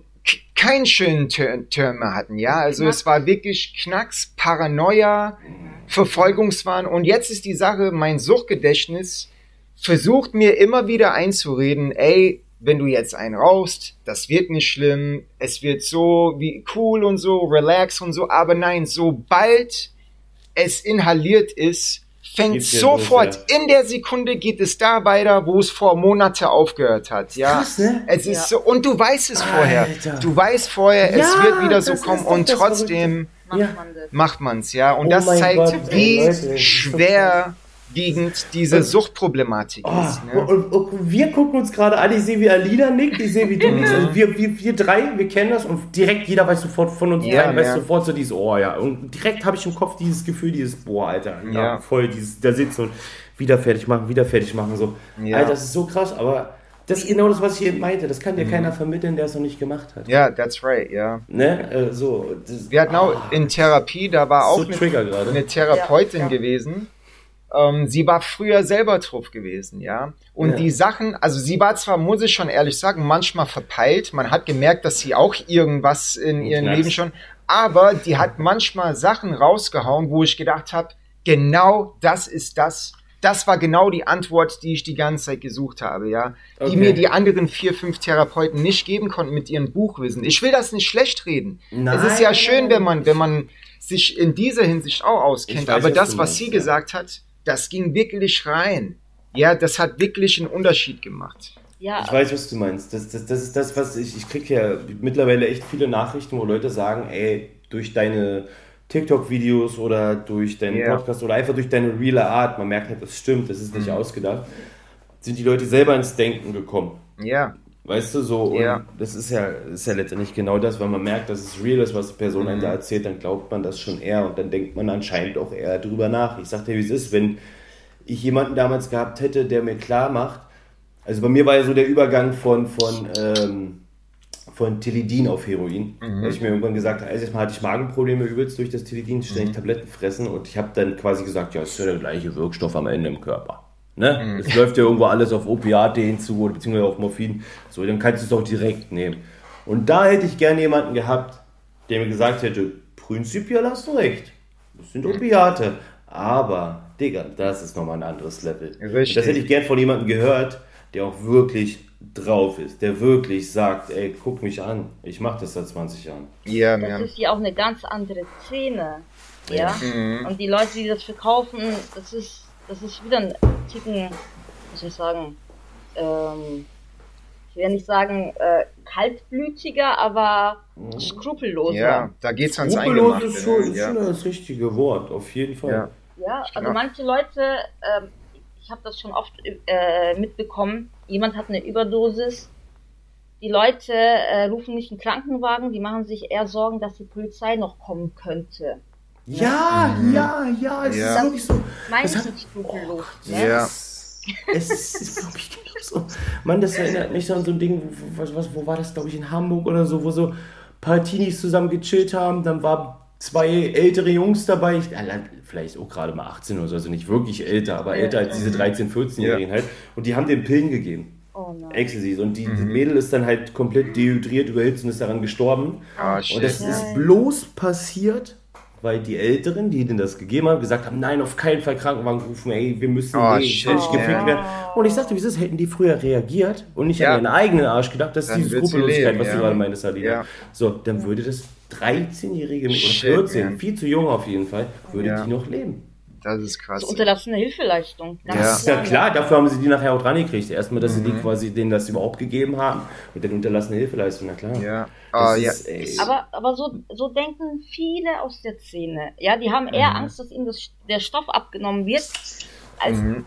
keinen schönen Turn mehr hatten, ja. Also es war wirklich Knacks, Paranoia, Verfolgungswahn. Und jetzt ist die Sache, mein Suchtgedächtnis versucht mir immer wieder einzureden, ey, wenn du jetzt einen rauchst, das wird nicht schlimm, es wird so wie cool und so, relax und so, aber nein, sobald es inhaliert ist, fängt sofort, los, ja. In der Sekunde geht es da weiter, wo es vor Monate aufgehört hat, ja. Krass, ne? Es ist ja. So, und du weißt es vorher. Alter. Du weißt vorher, ja, es wird wieder so kommen und trotzdem macht man es, ja. Und oh das zeigt, Gott, wie ey, schwer wiegend diese Suchtproblematik oh, ist. Ne? Und, und, und wir gucken uns gerade an, ich sehe, wie Alina nickt, ich sehe, wie du nickst. Also wir, wir, wir drei, wir kennen das und direkt jeder weiß sofort von uns ja, dreien, weiß ja. sofort so dieses, oh ja. Und direkt habe ich im Kopf dieses Gefühl, dieses, boah, Alter, ja, ja. voll, dieses, da sitzen und wieder fertig machen, wieder fertig machen, so. Ja. Alter, das ist so krass, aber das ist genau das, was ich eben meinte. Das kann dir mhm. keiner vermitteln, der es noch nicht gemacht hat. Ja, yeah, that's right, ja. Yeah. Ne, äh, so. Das, wir hatten auch in Therapie, da war auch so eine, eine Therapeutin ja, ja. gewesen. Ähm, sie war früher selber drauf gewesen, ja. Und ja. die Sachen, also sie war zwar, muss ich schon ehrlich sagen, manchmal verpeilt. Man hat gemerkt, dass sie auch irgendwas in ihrem Leben schon, aber die hat manchmal Sachen rausgehauen, wo ich gedacht habe, genau das ist das. Das war genau die Antwort, die ich die ganze Zeit gesucht habe, ja. Okay. Die mir die anderen vier, fünf Therapeuten nicht geben konnten mit ihrem Buchwissen. Ich will das nicht schlecht reden. Nein. Es ist ja schön, wenn man, wenn man sich in dieser Hinsicht auch auskennt. Weiß, aber das, was meinst, sie ja. gesagt hat, das ging wirklich rein. Ja, das hat wirklich einen Unterschied gemacht. Ja. Ich weiß, was du meinst. Das, das, das ist das, was ich, ich kriege ja mittlerweile echt viele Nachrichten, wo Leute sagen, ey, durch deine TikTok-Videos oder durch deinen yeah. Podcast oder einfach durch deine reale Art, man merkt halt, das stimmt, das ist nicht mhm. ausgedacht, sind die Leute selber ins Denken gekommen. Ja. Yeah. Weißt du, so, und yeah. das ist ja, ist ja letztendlich genau das, weil man merkt, dass es real ist, was die Person mhm. einem da erzählt, dann glaubt man das schon eher und dann denkt man anscheinend auch eher drüber nach. Ich sag dir, wie es ist, wenn ich jemanden damals gehabt hätte, der mir klar macht, also bei mir war ja so der Übergang von, von, ähm, von Tilidin auf Heroin, mhm. weil ich mir irgendwann gesagt habe, erst mal hatte ich Magenprobleme übelst durch das Tilidin, ständig mhm. Tabletten fressen und ich habe dann quasi gesagt, ja, es ist ja der gleiche Wirkstoff am Ende im Körper. Ne? Mhm. Es läuft ja irgendwo alles auf Opiate hinzu oder beziehungsweise auf Morphin, so, dann kannst du es auch direkt nehmen. Und da hätte ich gerne jemanden gehabt, der mir gesagt hätte, prinzipiell hast du recht, das sind Opiate, aber, Digga, das ist nochmal ein anderes Level. Richtig. Das hätte ich gern von jemandem gehört, der auch wirklich drauf ist, der wirklich sagt, ey, guck mich an, ich mache das seit zwanzig Jahren. Ja, das man. ist ja auch eine ganz andere Szene, ja, mhm. und die Leute, die das verkaufen, das ist das ist wieder ein Ticken, muss ich sagen, ähm, ich will nicht sagen äh, kaltblütiger, aber mhm. skrupelloser. Ja, da geht's ans Eingemachte. Skrupellos ist schon, ja. schon das richtige Wort, auf jeden Fall. Ja, ja, also manche Leute, äh, ich habe das schon oft äh, mitbekommen, jemand hat eine Überdosis, die Leute äh, rufen nicht einen Krankenwagen, die machen sich eher Sorgen, dass die Polizei noch kommen könnte. Ja, mhm. ja, ja, es ja. ist wirklich so. Meins ist skrupellos. Oh, ne? Ja. Es ist, ist wirklich genau so. Mann, das erinnert mich an so ein Ding, wo, was, was, wo war das, glaube ich, in Hamburg oder so, wo so ein paar Teenies zusammen gechillt haben, dann waren zwei ältere Jungs dabei, ich, vielleicht auch gerade mal achtzehn oder so, also nicht wirklich älter, aber älter als diese dreizehn-, vierzehn-Jährigen ja. halt, und die haben den Pillen gegeben. Oh nein. Ecstasy. Und die, mhm. die Mädel ist dann halt komplett dehydriert, überhitzt und ist daran gestorben. Oh, shit. Und das ist bloß passiert, weil die Älteren, die denen das gegeben haben, gesagt haben, nein, auf keinen Fall Krankenwagen rufen, ey, wir müssen oh, ständig gefickt werden. Und ich sagte, wieso hätten die früher reagiert und nicht ja. an ihren eigenen Arsch gedacht, das ist diese Skrupellosigkeit, was ja. du gerade meintest, Alina. Ja. So, dann würde das dreizehnjährige oder vierzehn, man. viel zu jung auf jeden Fall, würde ja. die noch leben. Das ist krass. So unterlassene Hilfeleistung. Ja. Das ist ja klar, dafür haben sie die nachher auch dran gekriegt. Erstmal, dass mhm. sie die quasi denen das überhaupt gegeben haben und dann unterlassene Hilfeleistung, na klar. Ja. Das uh, ist, ja. Aber, aber so, so denken viele aus der Szene. Ja, die haben eher mhm. Angst, dass ihnen das, der Stoff abgenommen wird, als, mhm.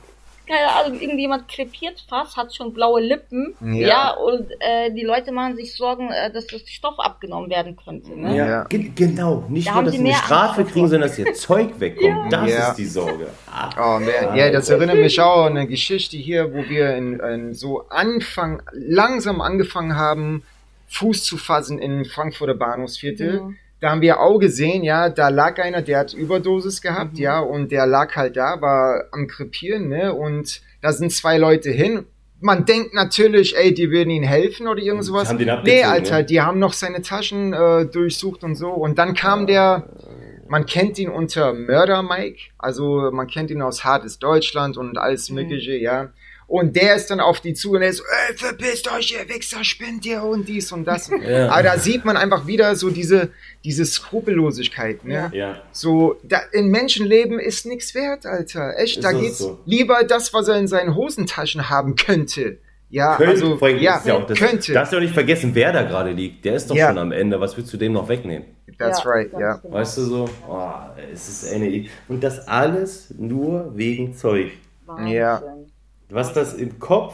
keine Ahnung, irgendjemand krepiert fast, hat schon blaue Lippen, ja, Ja. und äh, die Leute machen sich Sorgen, äh, dass das Stoff abgenommen werden könnte. Ne? Ja, Ja. ge- genau. Nicht Da nur, haben dass sie sie eine mehr Strafe Angst kriegen, davor. sondern dass ihr Zeug wegkommt. Das Ja. ist die Sorge. Ah. Oh man, ja, das erinnert mich auch an eine Geschichte hier, wo wir in, in so Anfang, langsam angefangen haben, Fuß zu fassen in Frankfurter Bahnhofsviertel. Ja. Da haben wir auch gesehen, ja, da lag einer, der hat Überdosis gehabt, Mhm. ja, und der lag halt da, war am Krepieren, ne, und da sind zwei Leute hin. Man denkt natürlich, ey, die würden ihm helfen oder irgend sowas. Haben den Nee, abgezogen, Alter, ne? die haben noch seine Taschen äh, durchsucht und so. Und dann kam der, man kennt ihn unter Mörder Mike, also man kennt ihn aus Hartes Deutschland und alles Mögliche, ja. Und der ist dann auf die zu und er ist so, ey, verpisst euch, ihr Wichser, spinnt ihr und dies und das. Ja. Aber da sieht man einfach wieder so diese, diese Skrupellosigkeit, ne? Ja. So, da, in Menschenleben ist nichts wert, Alter. Echt, Ist da das geht's so? lieber das, was er in seinen Hosentaschen haben könnte. Ja, Könnte, also, vor allem ja, ist ja auch das, könnte. darfst du auch nicht vergessen, wer da gerade liegt. Der ist doch Ja. schon am Ende. Was willst du dem noch wegnehmen? That's Ja, right, ganz ja. genau. Weißt du so? Oh, es ist eine. Und das alles nur wegen Zeug. Wahnsinn. Ja. Was das im Kopf.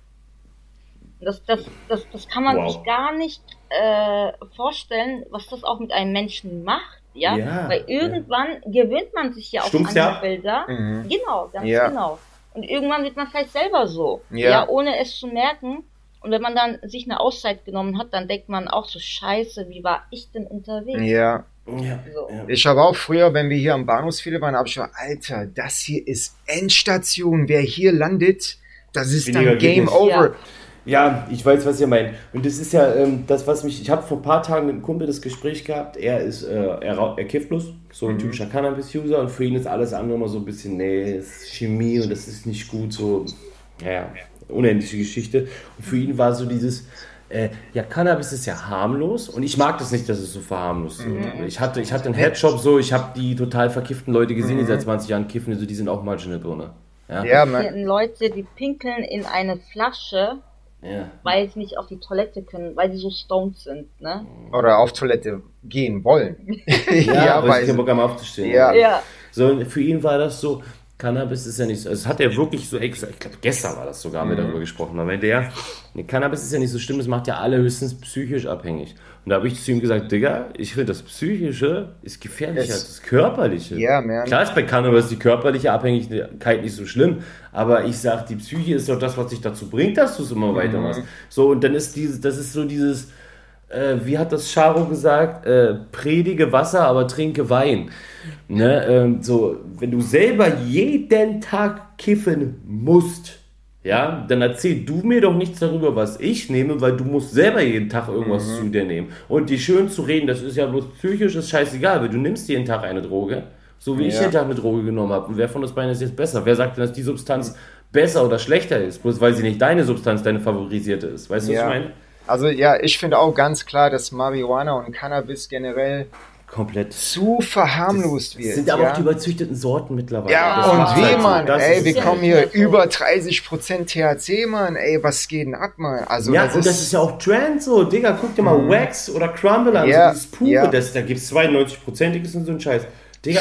Das, das, das, das kann man Wow. sich gar nicht äh, vorstellen, was das auch mit einem Menschen macht. Ja, Ja, weil irgendwann gewöhnt man sich ja auf Stumpf's andere ja ab. Bilder. Mhm. Genau, ganz Ja. genau. Und irgendwann wird man vielleicht selber so. Ja. Ja. ohne es zu merken. Und wenn man dann sich eine Auszeit genommen hat, dann denkt man auch so, scheiße, wie war ich denn unterwegs? Ja. Ja. So. Ja. Ich habe auch früher, wenn wir hier am Bahnhofsviertel waren, habe ich schon, Alter, das hier ist Endstation. Wer hier landet, das ist Weniger dann geht Game nicht. Over. Ja, ich weiß, was ihr meint. Und das ist ja ähm, das, was mich. Ich habe vor ein paar Tagen mit einem Kumpel das Gespräch gehabt. Er ist, äh, er, raucht- er kifft bloß, so ein typischer Cannabis-User. Und für ihn ist alles andere immer so ein bisschen, nee, das ist Chemie und das ist nicht gut. So, ja, ja, unendliche Geschichte. Und für ihn war so dieses. Äh, ja, Cannabis ist ja harmlos und ich mag das nicht, dass es so verharmlost wird. Ich hatte, ich hatte einen Headshop so, ich habe die total verkifften Leute gesehen, die seit zwanzig Jahren kiffen, also die sind auch manchmal eine Birne. Ja, Ja, Hier man. Leute, die pinkeln in eine Flasche, ja. weil sie nicht auf die Toilette können, weil sie so stoned sind, ne? Oder auf Toilette gehen wollen. Ja, weil weil ich keinen Bock haben aufzustehen. Ja. Ja. So, für ihn war das so, Cannabis ist ja nicht so, also es hat er wirklich so, ich glaube gestern war das sogar, haben wir darüber gesprochen, aber der, nee, Cannabis ist ja nicht so schlimm, das macht ja alle höchstens psychisch abhängig. Und da habe ich zu ihm gesagt, Digga, ich finde das Psychische ist gefährlicher Es- als das Körperliche. Ja, man. Klar ist bei Cannabis die körperliche Abhängigkeit nicht so schlimm, aber ich sag, die Psyche ist doch das, was dich dazu bringt, dass du es immer weitermachst. So, und dann ist dieses, das ist so dieses, äh, wie hat das Charo gesagt, äh, predige Wasser, aber trinke Wein. Ne? Ähm, so, wenn du selber jeden Tag kiffen musst, ja, dann erzähl du mir doch nichts darüber, was ich nehme, weil du musst selber jeden Tag irgendwas zu dir nehmen. Und die schön zu reden, das ist ja bloß psychisch, ist scheißegal, weil du nimmst jeden Tag eine Droge, so wie ich Ja. jeden Tag eine Droge genommen habe. Und wer von uns beiden ist jetzt besser? Wer sagt denn, dass die Substanz besser oder schlechter ist, bloß weil sie nicht deine Substanz, deine favorisierte ist? Weißt du, was Ja. ich meine? Also ja, ich finde auch ganz klar, dass Marihuana und Cannabis generell Komplett. zu verharmlost wird. Sind aber ja? auch die überzüchteten Sorten mittlerweile. Ja, Das und macht's wie, halt so. Mann, Das ey, ist- wir ja kommen nicht hier mehr so. über dreißig Prozent T H C, Mann, ey, was geht denn ab, Mann? Also, Ja, das und ist, das ist ja auch Trend so. Digga, guck dir mal Wax oder Crumble an, Ja, so dieses pure, ja. das, da gibt's zweiundneunzig-prozentiges und so ein Scheiß. Digga,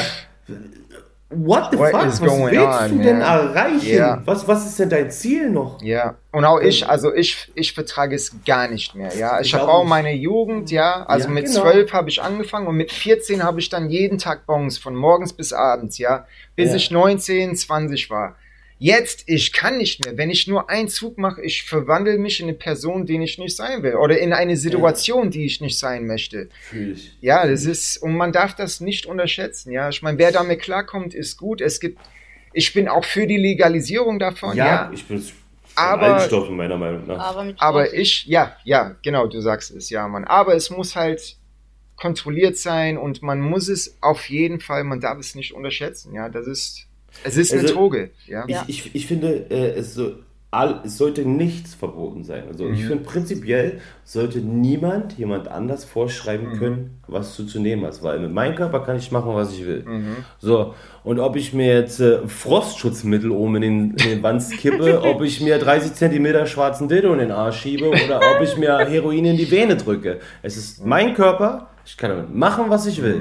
what the What fuck? is Was going willst on, du denn man? erreichen? Ja. Was, was ist denn dein Ziel noch? ja, und auch ich, also ich, ich vertrage es gar nicht mehr, ja. Ich, Ich habe auch auch nicht. meine Jugend, ja, also Ja, mit genau. zwölf habe ich angefangen und mit vierzehn habe ich dann jeden Tag Bons, von morgens bis abends, ja, bis Ja. ich neunzehn, zwanzig war. Jetzt, ich kann nicht mehr. Wenn ich nur einen Zug mache, ich verwandle mich in eine Person, die ich nicht sein will. Oder in eine Situation, die ich nicht sein möchte. Fühl ich. Ja, das ist, und man darf das nicht unterschätzen, ja. Ich meine, wer damit klarkommt, ist gut. Es gibt, ich bin auch für die Legalisierung davon, Ja, ja. ich bin von Aber- allen Stoffen meiner Meinung nach. Aber, mit Aber Vorsicht. ich, ja, ja, genau, du sagst es, ja, Mann. Aber es muss halt kontrolliert sein und man muss es auf jeden Fall, man darf es nicht unterschätzen, ja. Das ist, es ist eine Also, Droge, ja. Ich, ich, ich finde, äh, es, so, all, es sollte nichts verboten sein. Also ich finde prinzipiell sollte niemand jemand anders vorschreiben können, was du zu nehmen hast. Weil mit meinem Körper kann ich machen, was ich will. So, und ob ich mir jetzt äh, Frostschutzmittel oben in den, in den Wanst kippe, ob ich mir dreißig Zentimeter schwarzen Dildo in den Arsch schiebe oder ob ich mir Heroin in die Vene drücke. Es ist mein Körper, ich kann damit machen, was ich will.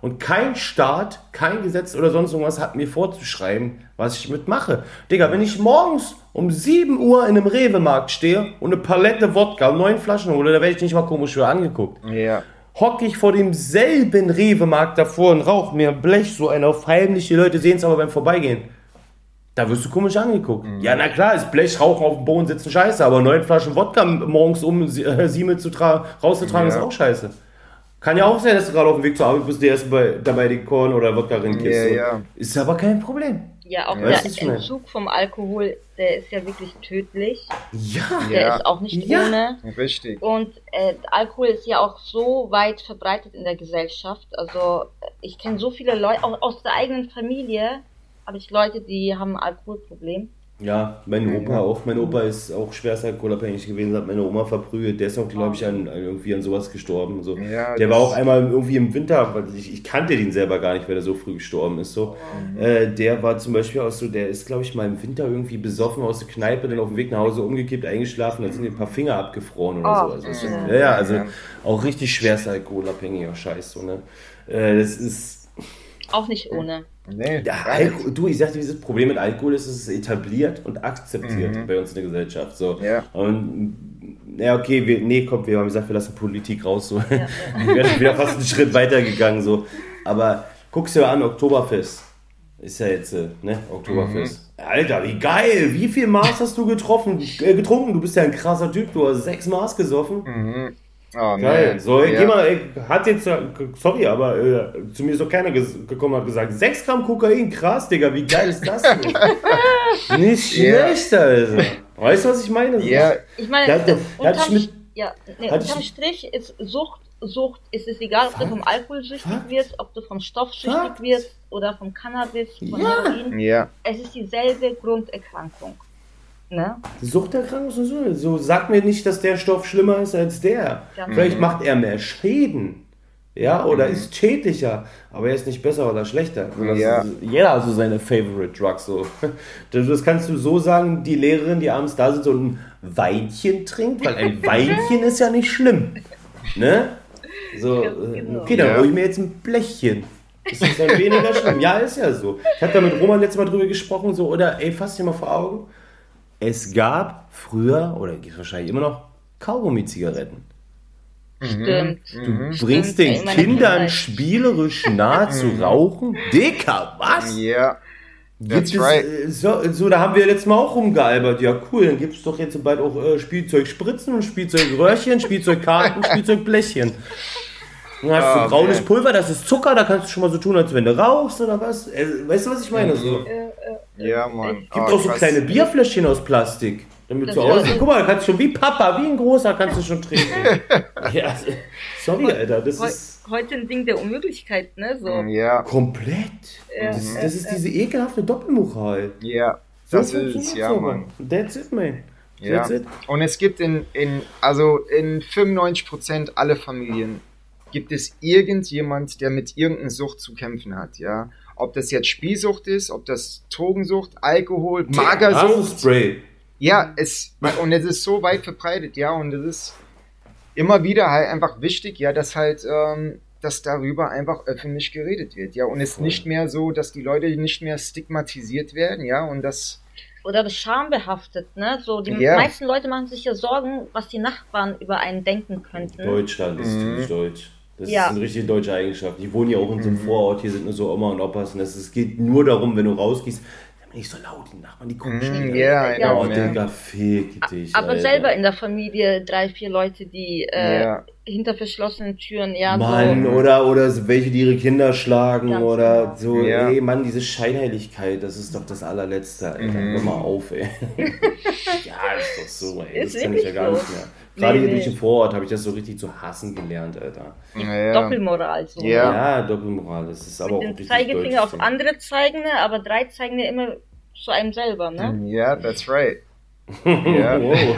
Und kein Staat, kein Gesetz oder sonst irgendwas hat mir vorzuschreiben, was ich mitmache. Digga, wenn ich morgens um sieben Uhr in einem Rewe-Markt stehe und eine Palette Wodka und neun Flaschen hole, da werde ich nicht mal komisch für angeguckt. Ja. Hocke ich vor demselben Rewe-Markt davor und rauche mir ein Blech so ein auf heimlich, die Leute sehen es aber beim Vorbeigehen. Da wirst du komisch angeguckt. Mhm. Ja, na klar, ist Blech, Rauchen auf dem Boden sitzen scheiße, aber neun Flaschen Wodka morgens um äh, sieben zu tra- rauszutragen ja. ist auch scheiße. Kann ja auch sein, dass du gerade auf dem Weg zur Arbeit bist, der erst bei, dabei die Korn oder Wodka rinkst. Ja, so. ja. Ist aber kein Problem. Ja, auch ja, der Entzug vom Alkohol, der ist ja wirklich tödlich. Ja. Der ja. ist auch nicht ja. ohne. Richtig. Und äh, Alkohol ist ja auch so weit verbreitet in der Gesellschaft. Also ich kenne so viele Leute, auch aus der eigenen Familie, habe ich Leute, die haben ein Alkoholproblem. Ja, mein Opa auch. Mein Opa ist auch schwerst alkoholabhängig gewesen, hat meine Oma verprügelt. Der ist auch, glaube ich, an, irgendwie an sowas gestorben. So. Ja, der war auch einmal irgendwie im Winter, weil ich, ich kannte den selber gar nicht, weil er so früh gestorben ist. So. Mhm. Äh, der war zum Beispiel auch so, der ist, glaube ich, mal im Winter irgendwie besoffen aus der Kneipe, dann auf dem Weg nach Hause umgekippt, eingeschlafen, dann sind ihm ein paar Finger abgefroren oder oh, so. Also, mhm. Ja, ja, also auch richtig schwerst alkoholabhängiger Scheiß. So, ne? äh, das ist... Auch nicht ohne. Nee, ja, Alko- du, ich sagte, dieses Problem mit Alkohol ist, es ist etabliert und akzeptiert mhm. bei uns in der Gesellschaft. So. Ja. Und ja, okay, wir, nee, komm, wir haben gesagt, wir lassen Politik raus. So. Ja. Wir wären wieder fast einen Schritt weiter gegangen. So. Aber guck's dir an, Oktoberfest. Ist ja jetzt, ne, Oktoberfest. Mhm. Alter, wie geil! Wie viel Maß hast du getroffen, äh, getrunken? Du bist ja ein krasser Typ, du hast sechs Maß gesoffen. Mhm. Oh, geil. Man. So, ja. geh mal, ey, hat jetzt, sorry, aber äh, zu mir ist doch keiner ges- gekommen und hat gesagt, sechs Gramm Kokain, krass, Digga, wie geil ist das denn? Nicht schlecht, yeah. Also. Weißt du, was ich meine? Ja. Yeah. Ich meine, da, da, unterm, da mit, ja, nee, unterm ich, Strich ist Sucht, Sucht, ist es egal, ob Fuck? du vom Alkohol süchtig Fuck? wirst, ob du vom Stoff süchtig Fuck? wirst oder vom Cannabis, von ja. Heroin. Ja. Es ist dieselbe Grunderkrankung. Ne? Suchterkrankung ist so. So, sag mir nicht, dass der Stoff schlimmer ist als der. Ja. Vielleicht macht er mehr Schäden. Ja, oder mhm. ist schädlicher, aber er ist nicht besser oder schlechter. Also ja. Jeder hat so seine Favorite Drugs. So. Das kannst du so sagen, die Lehrerin, die abends da sitzt und ein Weinchen trinkt, weil ein Weinchen ist ja nicht schlimm. Ne? So, okay, dann ja. hol ich mir jetzt ein Blechchen. Das ist dann weniger schlimm. Ja, ist ja so. Ich habe da mit Roman letztes Mal drüber gesprochen, so, oder ey, fass dir mal vor Augen. Es gab früher, oder gibt es wahrscheinlich immer noch, Kaugummi-Zigaretten. Stimmt. Du bringst den Kindern spielerisch nahe zu rauchen? Dicker, was? Ja. That's right. So, so, da haben wir letztes Mal auch rumgealbert. Ja, cool, dann gibt es doch jetzt bald auch äh, Spielzeugspritzen, Spielzeugröhrchen, Spielzeugkarten, Spielzeugblechchen. Dann hast du oh, braunes man. Pulver, das ist Zucker, da kannst du schon mal so tun, als wenn du rauchst oder was. Äh, weißt du, was ich meine? So. Ja, Mann. Gibt oh, auch so krass. Kleine Bierfläschchen aus Plastik. Damit das so aussieht. Guck mal, da kannst du schon wie Papa, wie ein großer, kannst du schon trinken. Ja, sorry, Alter, das He- ist... Heute ein Ding der Unmöglichkeit, ne? So. Ja. Komplett. Ja. Das, das ist diese ekelhafte Doppelmoral. Ja, so das ist es, ja, Mann. That's it, man. That's ja. it. Und es gibt in, in, also in fünfundneunzig Prozent aller Familien gibt es irgendjemand, der mit irgendeiner Sucht zu kämpfen hat, ja. Ob das jetzt Spielsucht ist, ob das Drogensucht, Alkohol, Magersucht. Spray. Ja, es, und es ist so weit verbreitet, ja, und es ist immer wieder halt einfach wichtig, ja, dass halt, ähm, dass darüber einfach öffentlich geredet wird, ja, und es ist nicht mehr so, dass die Leute nicht mehr stigmatisiert werden, ja, und das... Oder das schambehaftet, ne, so, die ja. meisten Leute machen sich ja Sorgen, was die Nachbarn über einen denken könnten. Deutschland ist mhm. typisch deutsch. Das ja. ist eine richtig deutsche Eigenschaft. Ich wohne ja auch in so einem mhm. Vorort, hier sind nur so Oma und Opas und es geht nur darum, wenn du rausgehst, nicht so laut, die Nachbarn, die gucken schon. Mm, yeah, ja, oh, yeah. Digga, fick dich. Aber Alter. selber in der Familie drei, vier Leute, die äh, yeah. hinter verschlossenen Türen, ja, Mann, so. oder, oder welche, die ihre Kinder schlagen, Ganz oder genau. so, Ja. ey, Mann, diese Scheinheiligkeit, das ist doch das allerletzte, Alter. Mhm. Hör mal auf, ey. Ja, ist doch so, ey. Ist Das kann ich ja wirklich gar so. nicht mehr. Gerade Nee, hier nee. durch den Vorort habe ich das so richtig zu hassen gelernt, Alter. Ja, ja. Doppelmoral, so. Ja. Ja, Doppelmoral, das ist aber auch Den richtig Zeigefinger deutsch. auf andere zeigen, aber drei zeigen ja immer zu einem selber, ne? Ja, that's right. Ja.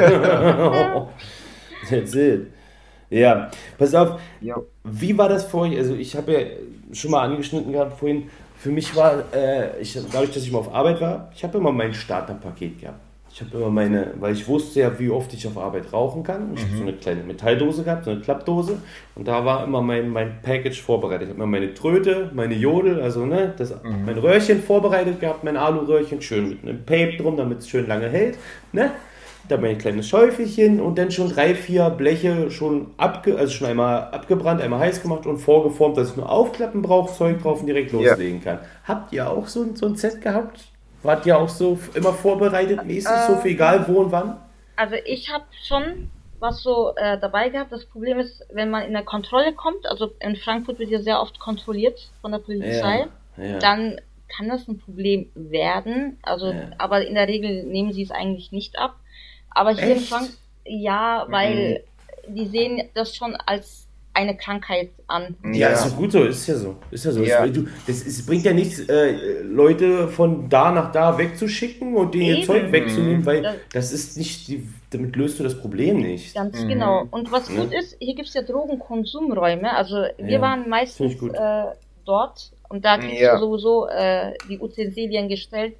Wow. That's it. Ja, pass auf, Ja. wie war das vorhin? Also ich habe ja schon mal angeschnitten gehabt vorhin, für mich war, äh, ich, dadurch, dass ich mal auf Arbeit war, ich habe immer mein Starterpaket gehabt. Ich habe immer meine, weil ich wusste ja, wie oft ich auf Arbeit rauchen kann. Ich mhm. habe so eine kleine Metalldose gehabt, so eine Klappdose. Und da war immer mein, mein Package vorbereitet. Ich habe immer meine Tröte, meine Jodel, also ne, das, mhm. mein Röhrchen vorbereitet gehabt, mein Alu-Röhrchen, schön mit einem Pape drum, damit es schön lange hält. Ne? Da mein kleines Schäufelchen und dann schon drei, vier Bleche schon abge, also schon einmal abgebrannt, einmal heiß gemacht und vorgeformt, dass ich nur aufklappen brauche, Zeug drauf und direkt loslegen ja. kann. Habt ihr auch so, so ein Set gehabt? Wart ihr auch so immer vorbereitet mäßig, äh, so viel egal wo und wann? Also ich habe schon was so äh, dabei gehabt. Das Problem ist, wenn man in der Kontrolle kommt, also in Frankfurt wird ja sehr oft kontrolliert von der Polizei, ja, ja. dann kann das ein Problem werden. Also, ja. aber in der Regel nehmen sie es eigentlich nicht ab. Aber hier Echt? in Frankfurt, ja, weil mhm. die sehen das schon als eine Krankheit an. Ja, ist doch gut so, ist ja so. Ist ja so. Ja. Es, du, das, es bringt ja nichts, äh, Leute von da nach da wegzuschicken und denen ihr Zeug wegzunehmen, weil das, das ist nicht, die, damit löst du das Problem nicht. Ganz mhm. genau. Und was ja. gut ist, hier gibt es ja Drogenkonsumräume. Also wir ja. waren meistens äh, dort und da kriegst ja. du sowieso äh, die Utensilien gestellt,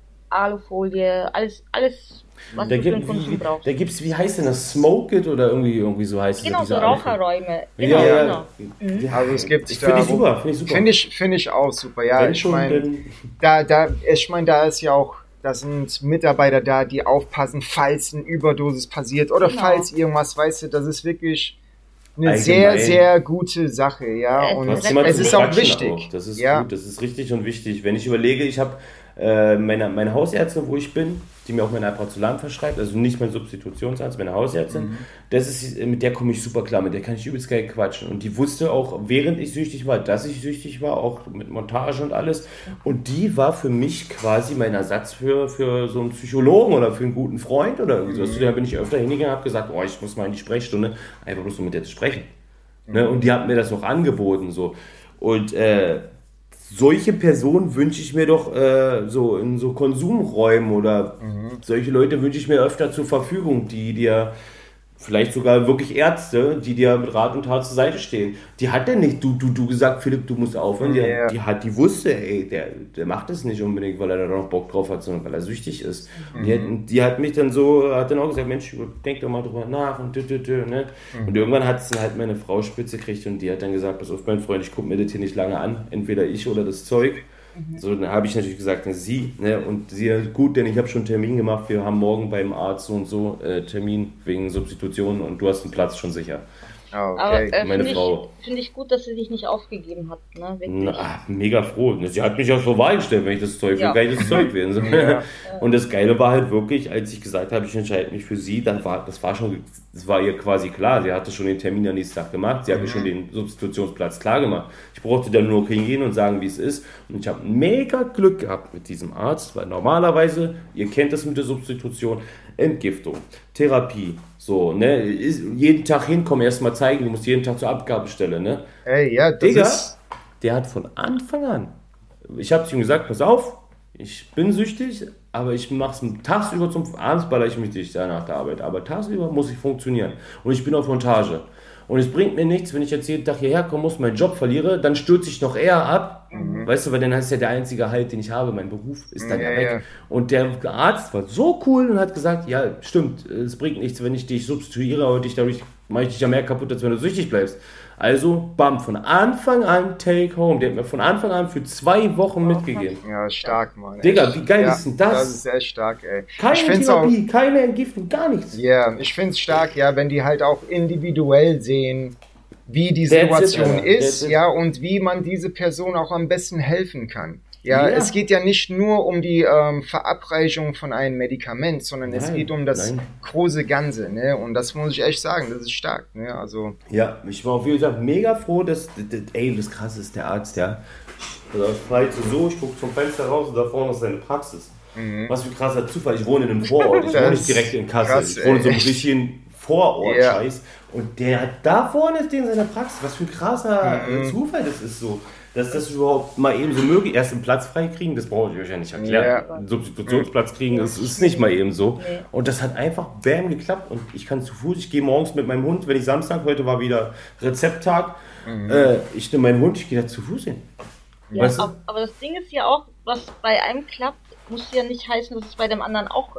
Alufolie, alles, alles was da du gibt, für den Konsum wie, brauchst. Da gibt es, wie heißt denn das, Smoke It oder irgendwie, irgendwie so heißt genau, es? Genau, so Raucherräume. Genau, ja, ja. Genau. Mhm. Also es gibt Finde ich super, finde ich super. Finde ich, find ich auch super, ja. Wenn ich meine, da, da, ich meine, da ist ja auch, da sind Mitarbeiter da, die aufpassen, falls eine Überdosis passiert oder genau. falls irgendwas, weißt du, das ist wirklich eine Allgemein. sehr, sehr gute Sache, ja. Und es ist auch wichtig. Auch. Das ist ja. gut, das ist richtig und wichtig. Wenn ich überlege, ich habe äh, meine, meine Hausärztin, wo ich bin, die mir auch mein Alprazolam verschreibt, also nicht mein Substitutionsarzt, meine Hausärztin, mhm. das ist, mit der komme ich super klar, mit der kann ich übelst geil quatschen. Und die wusste auch, während ich süchtig war, dass ich süchtig war, auch mit Montage und alles. Und die war für mich quasi mein Ersatz für, für so einen Psychologen oder für einen guten Freund oder irgendwie so. Mhm. Da bin ich öfter hingegangen und habe gesagt, oh, ich muss mal in die Sprechstunde, einfach bloß um mit der zu sprechen. Mhm. Ne? Und die hat mir das auch angeboten, so. Und, äh, solche Personen wünsche ich mir doch äh, so in so Konsumräumen oder mhm. solche Leute wünsche ich mir öfter zur Verfügung, die dir vielleicht sogar wirklich Ärzte, die dir mit Rat und Tat zur Seite stehen. Die hat denn nicht, du, du, du gesagt, Philipp, du musst aufhören. Die, yeah. die hat, die wusste, ey, der, der macht das nicht unbedingt, weil er da noch Bock drauf hat, sondern weil er süchtig ist. Mhm. Die, hat, die hat mich dann so, hat dann auch gesagt, Mensch, denk doch mal drüber nach und dü, dü, dü, ne? Mhm. Und irgendwann hat es dann halt meine Frau spitze gekriegt und die hat dann gesagt, pass auf, mein Freund, ich gucke mir das hier nicht lange an, entweder ich oder das Zeug. So, dann habe ich natürlich gesagt, na, sie, ne, und sie, gut, denn ich habe schon einen Termin gemacht, wir haben morgen beim Arzt so und so äh, Termin wegen Substitution und du hast einen Platz schon sicher. Oh, okay. Aber äh, meine finde Frau. Ich, find ich gut, dass sie dich nicht aufgegeben hat, ne? Na, mega froh. Sie hat mich auch zur Wahl gestellt, wenn ich das Zeug will, ja. kann ich das Zeug wählen. So. Ja. Und das Geile war halt wirklich, als ich gesagt habe, ich entscheide mich für sie, dann war das war schon, das war ihr quasi klar. Sie hatte schon den Termin am nächsten Tag gemacht, sie hatte mhm. schon den Substitutionsplatz klar gemacht. Ich brauchte dann nur hingehen und sagen, wie es ist. Und ich habe mega Glück gehabt mit diesem Arzt, weil normalerweise, ihr kennt das mit der Substitution, Entgiftung, Therapie, so, ne, jeden Tag hinkommen, erstmal zeigen, du musst jeden Tag zur Abgabestelle, ne. Ey, ja, das Digga, ist... der hat von Anfang an, ich habe zu ihm gesagt, pass auf, ich bin süchtig, aber ich mach's tagsüber zum, abends baller ich mich dicht nach der Arbeit, aber tagsüber muss ich funktionieren und ich bin auf Montage. Und es bringt mir nichts, wenn ich jetzt jeden Tag hierher kommen muss, meinen Job verliere, dann stürze ich noch eher ab. Mhm. Weißt du, weil dann ist ja der einzige Halt, den ich habe, mein Beruf ist dann ja, ja weg. Ja. Und der Arzt war so cool und hat gesagt, ja, stimmt, es bringt nichts, wenn ich dich substituiere und dich dadurch mache ich dich ja mehr kaputt, als wenn du süchtig bleibst. Also, bam, von Anfang an Take Home. Der hat mir von Anfang an für zwei Wochen mitgegeben. Ja, stark, Mann. Digga, wie geil ja, ist denn das? Das ist echt stark, ey. Keine Therapie, auch, keine Entgiftung, gar nichts. Ja, yeah, ich find's stark, ja, wenn die halt auch individuell sehen, wie die Situation it, ist, ja, und wie man diese Person auch am besten helfen kann. Ja, ja, es geht ja nicht nur um die ähm, Verabreichung von einem Medikament, sondern nein, es geht um das nein. große Ganze, ne? Und das muss ich echt sagen, das ist stark, ne? Also ja, ich war auf jeden Fall mega froh, dass, dass ey, das Krasse ist, der Arzt, ja. Also frei so, ich gucke zum Fenster raus und da vorne ist seine Praxis. Mhm. Was für ein krasser Zufall, ich wohne in einem Vorort, ich wohne nicht direkt in Kassel, krass, ich wohne in so einem richtigen Vorort-Scheiß. Ja. Und der da vorne ist in seiner Praxis, was für ein krasser mhm. Zufall das ist so. Dass das überhaupt mal eben so möglich ist, erst einen Platz frei kriegen, das brauche ich euch ja nicht erklären. Ja. Einen Substitutionsplatz kriegen, das ist nicht mal eben so. Nee. Und das hat einfach bam geklappt und ich kann zu Fuß, ich gehe morgens mit meinem Hund, wenn ich Samstag, heute war wieder Rezepttag, mhm. äh, ich nehme meinen Hund, ich gehe da zu Fuß hin. Ja, weißt du? aber, aber das Ding ist ja auch, was bei einem klappt, muss ja nicht heißen, dass es bei dem anderen auch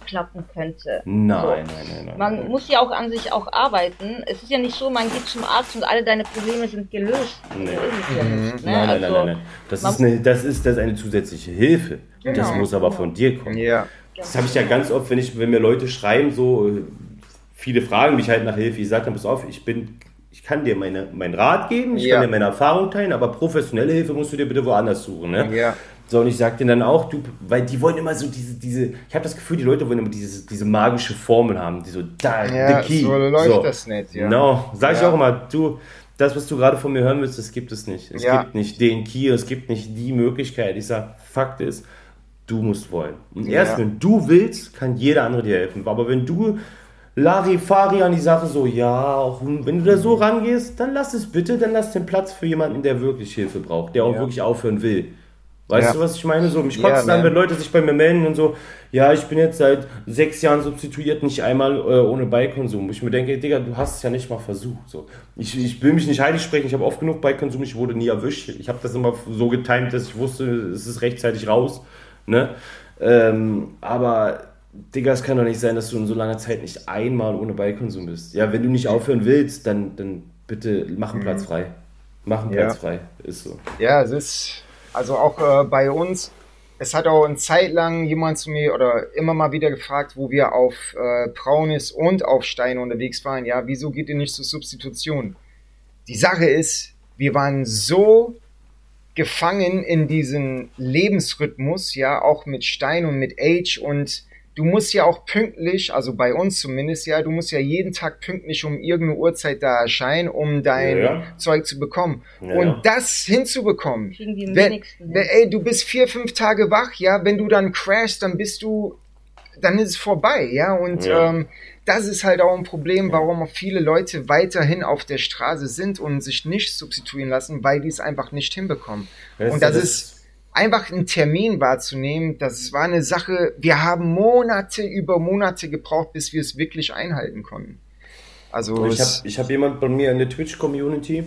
klappen könnte. Nein, so. nein, nein, nein. Man nein. muss ja auch an sich auch arbeiten. Es ist ja nicht so, man geht zum Arzt und alle deine Probleme sind gelöst. Nee. So ist es ja nicht, ne? Nein, nein, also, nein, nein, nein. Das ist, eine, das ist das ist eine zusätzliche Hilfe. Genau, Das muss aber genau. von dir kommen. Ja. Das habe ich ja ganz oft, wenn, ich, wenn mir Leute schreiben, so äh, viele fragen mich halt nach Hilfe. Ich sage dann, pass auf, ich bin, ich kann dir meine, meinen Rat geben, ich Ja. kann dir meine Erfahrung teilen, aber professionelle Hilfe musst du dir bitte woanders suchen. Ne? Ja. So, und ich sage denen dann auch, du, weil die wollen immer so diese, diese, ich habe das Gefühl, die Leute wollen immer diese, diese magische Formel haben, die so, da, Ja, the key. so läuft das nicht, ja. Genau, sag ich Ja. auch immer, du, das, was du gerade von mir hören willst, das gibt es nicht. Es Ja. gibt nicht den Key, es gibt nicht die Möglichkeit. Ich sage, Fakt ist, du musst wollen. Und erst Ja. wenn du willst, kann jeder andere dir helfen. Aber wenn du Larifari an die Sache so, ja, auch wenn du da so rangehst, dann lass es bitte, dann lass den Platz für jemanden, der wirklich Hilfe braucht, der auch Ja. wirklich aufhören will. Weißt Ja. du, was ich meine? So, mich Ja, kotzt es an, ne? wenn Leute sich bei mir melden und so, ja, ich bin jetzt seit sechs Jahren substituiert, nicht einmal äh, ohne Beikonsum. Wo ich mir denke, Digga, du hast es ja nicht mal versucht. So. Ich, ich will mich nicht heilig sprechen, ich habe oft genug Beikonsum, ich wurde nie erwischt. Ich habe das immer so getimt, dass ich wusste, es ist rechtzeitig raus. Ne? Ähm, aber, Digga, es kann doch nicht sein, dass du in so langer Zeit nicht einmal ohne Beikonsum bist. Ja, wenn du nicht aufhören willst, dann, dann bitte mach einen Platz frei. Mach einen Ja. Platz frei. Ist so. Ja, es ist, also auch äh, bei uns, es hat auch eine Zeit lang jemand zu mir oder immer mal wieder gefragt, wo wir auf äh, Braunis und auf Steine unterwegs waren, ja, wieso geht ihr nicht zur Substitution? Die Sache ist, wir waren so gefangen in diesen Lebensrhythmus, ja, auch mit Stein und mit Age, und du musst ja auch pünktlich, also bei uns zumindest, ja, du musst ja jeden Tag pünktlich um irgendeine Uhrzeit da erscheinen, um dein Ja, ja. Zeug zu bekommen. Ja, und ja. das hinzubekommen, Kriegen die am wenn, wenigsten hin. wenn, ey, du bist vier, fünf Tage wach, ja, wenn du dann crashst, dann bist du, dann ist es vorbei, ja, und Ja. ähm, das ist halt auch ein Problem, warum auch viele Leute weiterhin auf der Straße sind und sich nicht substituieren lassen, weil die es einfach nicht hinbekommen. Weißt Und du, das, das- ist einfach einen Termin wahrzunehmen, das war eine Sache, wir haben Monate über Monate gebraucht, bis wir es wirklich einhalten konnten. Also Ich es- habe ich hab jemand bei mir in der Twitch-Community,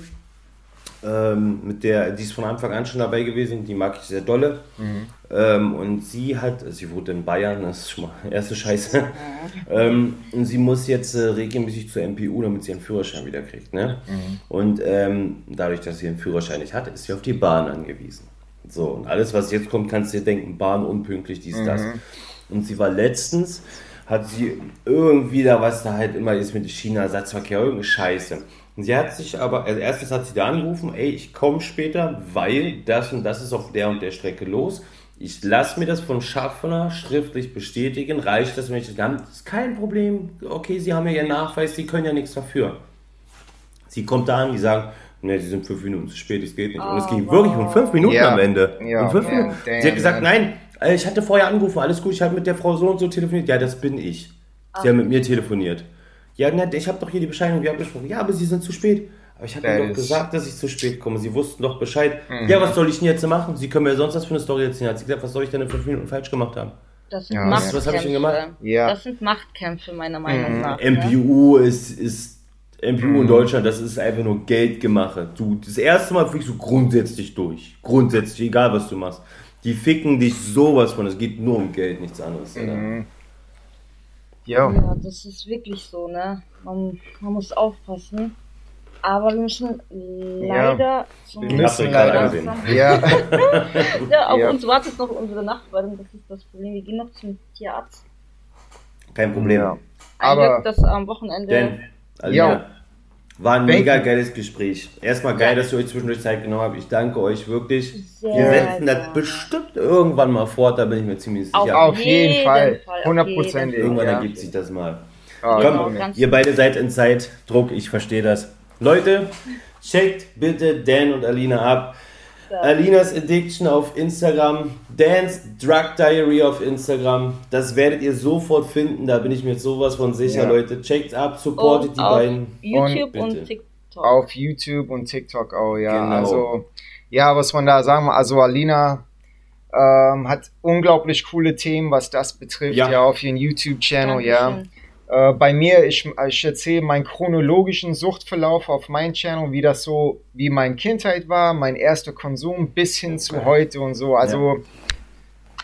ähm, mit der, die ist von Anfang an schon dabei gewesen, die mag ich sehr dolle. Ähm, und sie hat, sie wohnt in Bayern, das ist schon mal erste Scheiße. ähm, und sie muss jetzt äh, regelmäßig zur M P U, damit sie einen Führerschein wieder kriegt. Ne? Und ähm, dadurch, dass sie einen Führerschein nicht hat, ist sie auf die Bahn angewiesen. So, und alles, was jetzt kommt, kannst du dir denken, Bahn unpünktlich, dies, das. Und sie war letztens, hat sie irgendwie da, was da halt immer ist mit China-Ersatzverkehr, irgendeine Scheiße. Und sie hat sich aber, also erstens hat sie da angerufen, ey, ich komme später, weil das und das ist auf der und der Strecke los. Ich lasse mir das vom Schaffner schriftlich bestätigen, reicht das, wenn ich das kann? Das ist kein Problem, okay, sie haben ja ihren Nachweis, sie können ja nichts dafür. Sie kommt da an, die sagen, ne, sie sind fünf Minuten zu spät, es geht nicht. Und es ging wirklich um fünf Minuten Ja. am Ende. Ja, um fünf man, Minuten. damn, Sie hat gesagt, man. nein, äh, ich hatte vorher angerufen, alles gut, ich habe mit der Frau so und so telefoniert. Ja, das bin ich. Sie haben mit mir telefoniert. Ja, ne, ich habe doch hier die Bescheinigung, wir haben besprochen. Ja, aber Sie sind zu spät. Aber ich habe Das Ihnen doch ist- gesagt, dass ich zu spät komme. Sie wussten doch Bescheid. Mhm. Ja, was soll ich denn jetzt machen? Sie können mir sonst was für eine Story erzählen. Hat sie gesagt, was soll ich denn in fünf Minuten falsch gemacht haben? Das sind Ja, Machtkämpfe. was hab ich denn gemacht? Ja. Das sind Machtkämpfe, meiner Meinung nach. M P U ist, ist M P U Mhm. in Deutschland, das ist einfach nur Geldgemache. Du, das erste Mal fliegst du grundsätzlich durch. Grundsätzlich, egal was du machst. Die ficken dich sowas von, es geht nur um Geld, nichts anderes. Alter. Mhm. Ja. Ja, das ist wirklich so, ne? Man, man muss aufpassen. Aber wir müssen leider zum Wir müssen gerade leider. gesehen. Ja. Ja, auf Ja. uns wartet noch unsere Nachbarin, das ist das Problem. Wir gehen noch zum Tierarzt. Kein Problem. Ja. Ein Aber- Glück, dass am Wochenende. Denn, Alina, war ein Thank mega you. geiles Gespräch. Erstmal geil, dass ihr euch zwischendurch Zeit genommen habt. Ich danke euch wirklich. Sehr Wir setzen das gerne. bestimmt irgendwann mal fort, da bin ich mir ziemlich sicher. Auf Auf jeden jeden Fall. Fall, auf Hundertprozentig. jeden Irgendwann Ja. ergibt sich das mal. Ah, Genau, Komm, ganz ihr beide seid in Zeitdruck, ich verstehe das. Leute, checkt bitte Dan und Alina ab. Ja. Alinas Addiction auf Instagram, Dan's Drug Diary auf Instagram. Das werdet ihr sofort finden, da bin ich mir sowas von sicher, Ja. Leute. Checkt's ab, supportet und die auf beiden. YouTube Und und, bitte. TikTok. Auf YouTube und TikTok auch, ja. Genau. Also, ja, was man da sagen, also Alina ähm, hat unglaublich coole Themen, was das betrifft, Ja. ja, auf ihren YouTube-Channel, ja. Dankeschön. Äh, bei mir, ich, ich erzähle meinen chronologischen Suchtverlauf auf meinem Channel, wie das so, wie meine Kindheit war, mein erster Konsum bis hin zu Okay. heute und so. Also,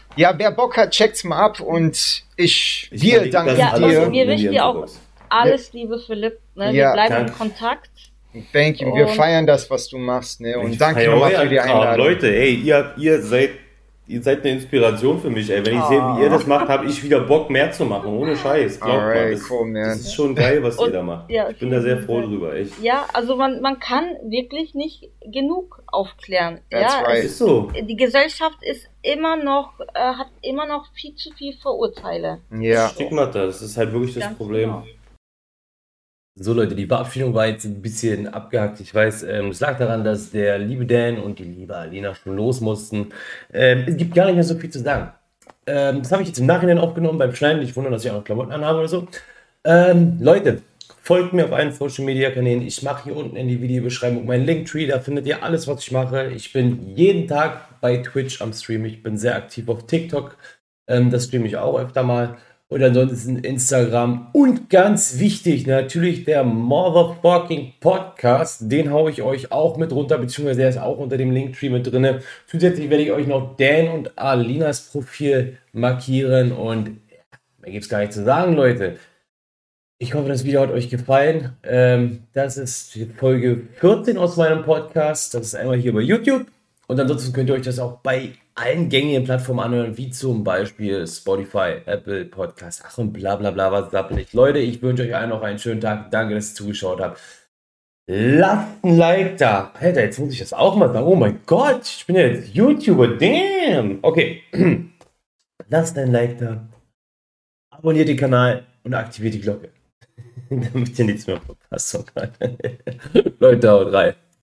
Ja, wer Bock hat, checkt's mal ab und ich, Ich wir fand die danken Ja, Klasse also dir. alles wir in die wünschen dir auch Infobox. alles, liebe Philipp. Ne? Ja, Wir bleiben in danke. Kontakt. Thank you. Wir Und- feiern das, was du machst, ne? Und Ich danke feier nochmal euren für die Kram. Einladung. Leute, ey, ihr, ihr seid ihr seid eine Inspiration für mich, ey. Wenn ich sehe, wie ihr das macht, habe ich wieder Bock, mehr zu machen. Ohne Scheiß. Glaubt mal. Alright, Das, cool, man. das ist schon geil, was ihr Und- da macht. ja, Ich bin da sehr vielen froh Dank. drüber, echt. Ja, also man, man kann wirklich nicht genug aufklären. That's ja, right. Ist so. es, die Gesellschaft ist immer noch, äh, hat immer noch viel zu viel Vorurteile. Ja. Stigmata, das ist halt wirklich das Ganz Problem. genau. So Leute, die Verabschiedung war jetzt ein bisschen abgehackt. Ich weiß, ähm, es lag daran, dass der liebe Dan und die liebe Alina schon los mussten. Ähm, es gibt gar nicht mehr so viel zu sagen. Ähm, das habe ich jetzt im Nachhinein aufgenommen beim Schneiden. Ich wundere, dass ich auch noch Klamotten anhabe oder so. Ähm, Leute, folgt mir auf allen Social Media Kanälen. Ich mache hier unten in die Videobeschreibung meinen Linktree. Da findet ihr alles, was ich mache. Ich bin jeden Tag bei Twitch am Stream. Ich bin sehr aktiv auf TikTok. Ähm, das streame ich auch öfter mal. Und ansonsten Instagram. Und ganz wichtig, natürlich der Motherfucking Podcast. Den haue ich euch auch mit runter, beziehungsweise der ist auch unter dem Linktree mit drin. Zusätzlich werde ich euch noch Dan und Alinas Profil markieren. Und mehr gibt es gar nicht zu sagen, Leute. Ich hoffe, das Video hat euch gefallen. Ähm, das ist die Folge vierzehn aus meinem Podcast. Das ist einmal hier bei YouTube. Und ansonsten könnt ihr euch das auch bei allen gängigen Plattformen anhören, wie zum Beispiel Spotify, Apple Podcasts, ach und bla bla bla, was sappelt nicht. Leute, ich wünsche euch allen noch einen schönen Tag. Danke, dass ihr zugeschaut habt. Lasst ein Like da. Alter, jetzt muss ich das auch mal sagen. Oh mein Gott, ich bin ja jetzt YouTuber. Damn. Okay. Lasst ein Like da. Abonniert den Kanal und aktiviert die Glocke. Damit ihr nichts mehr verpasst. Leute, haut rein.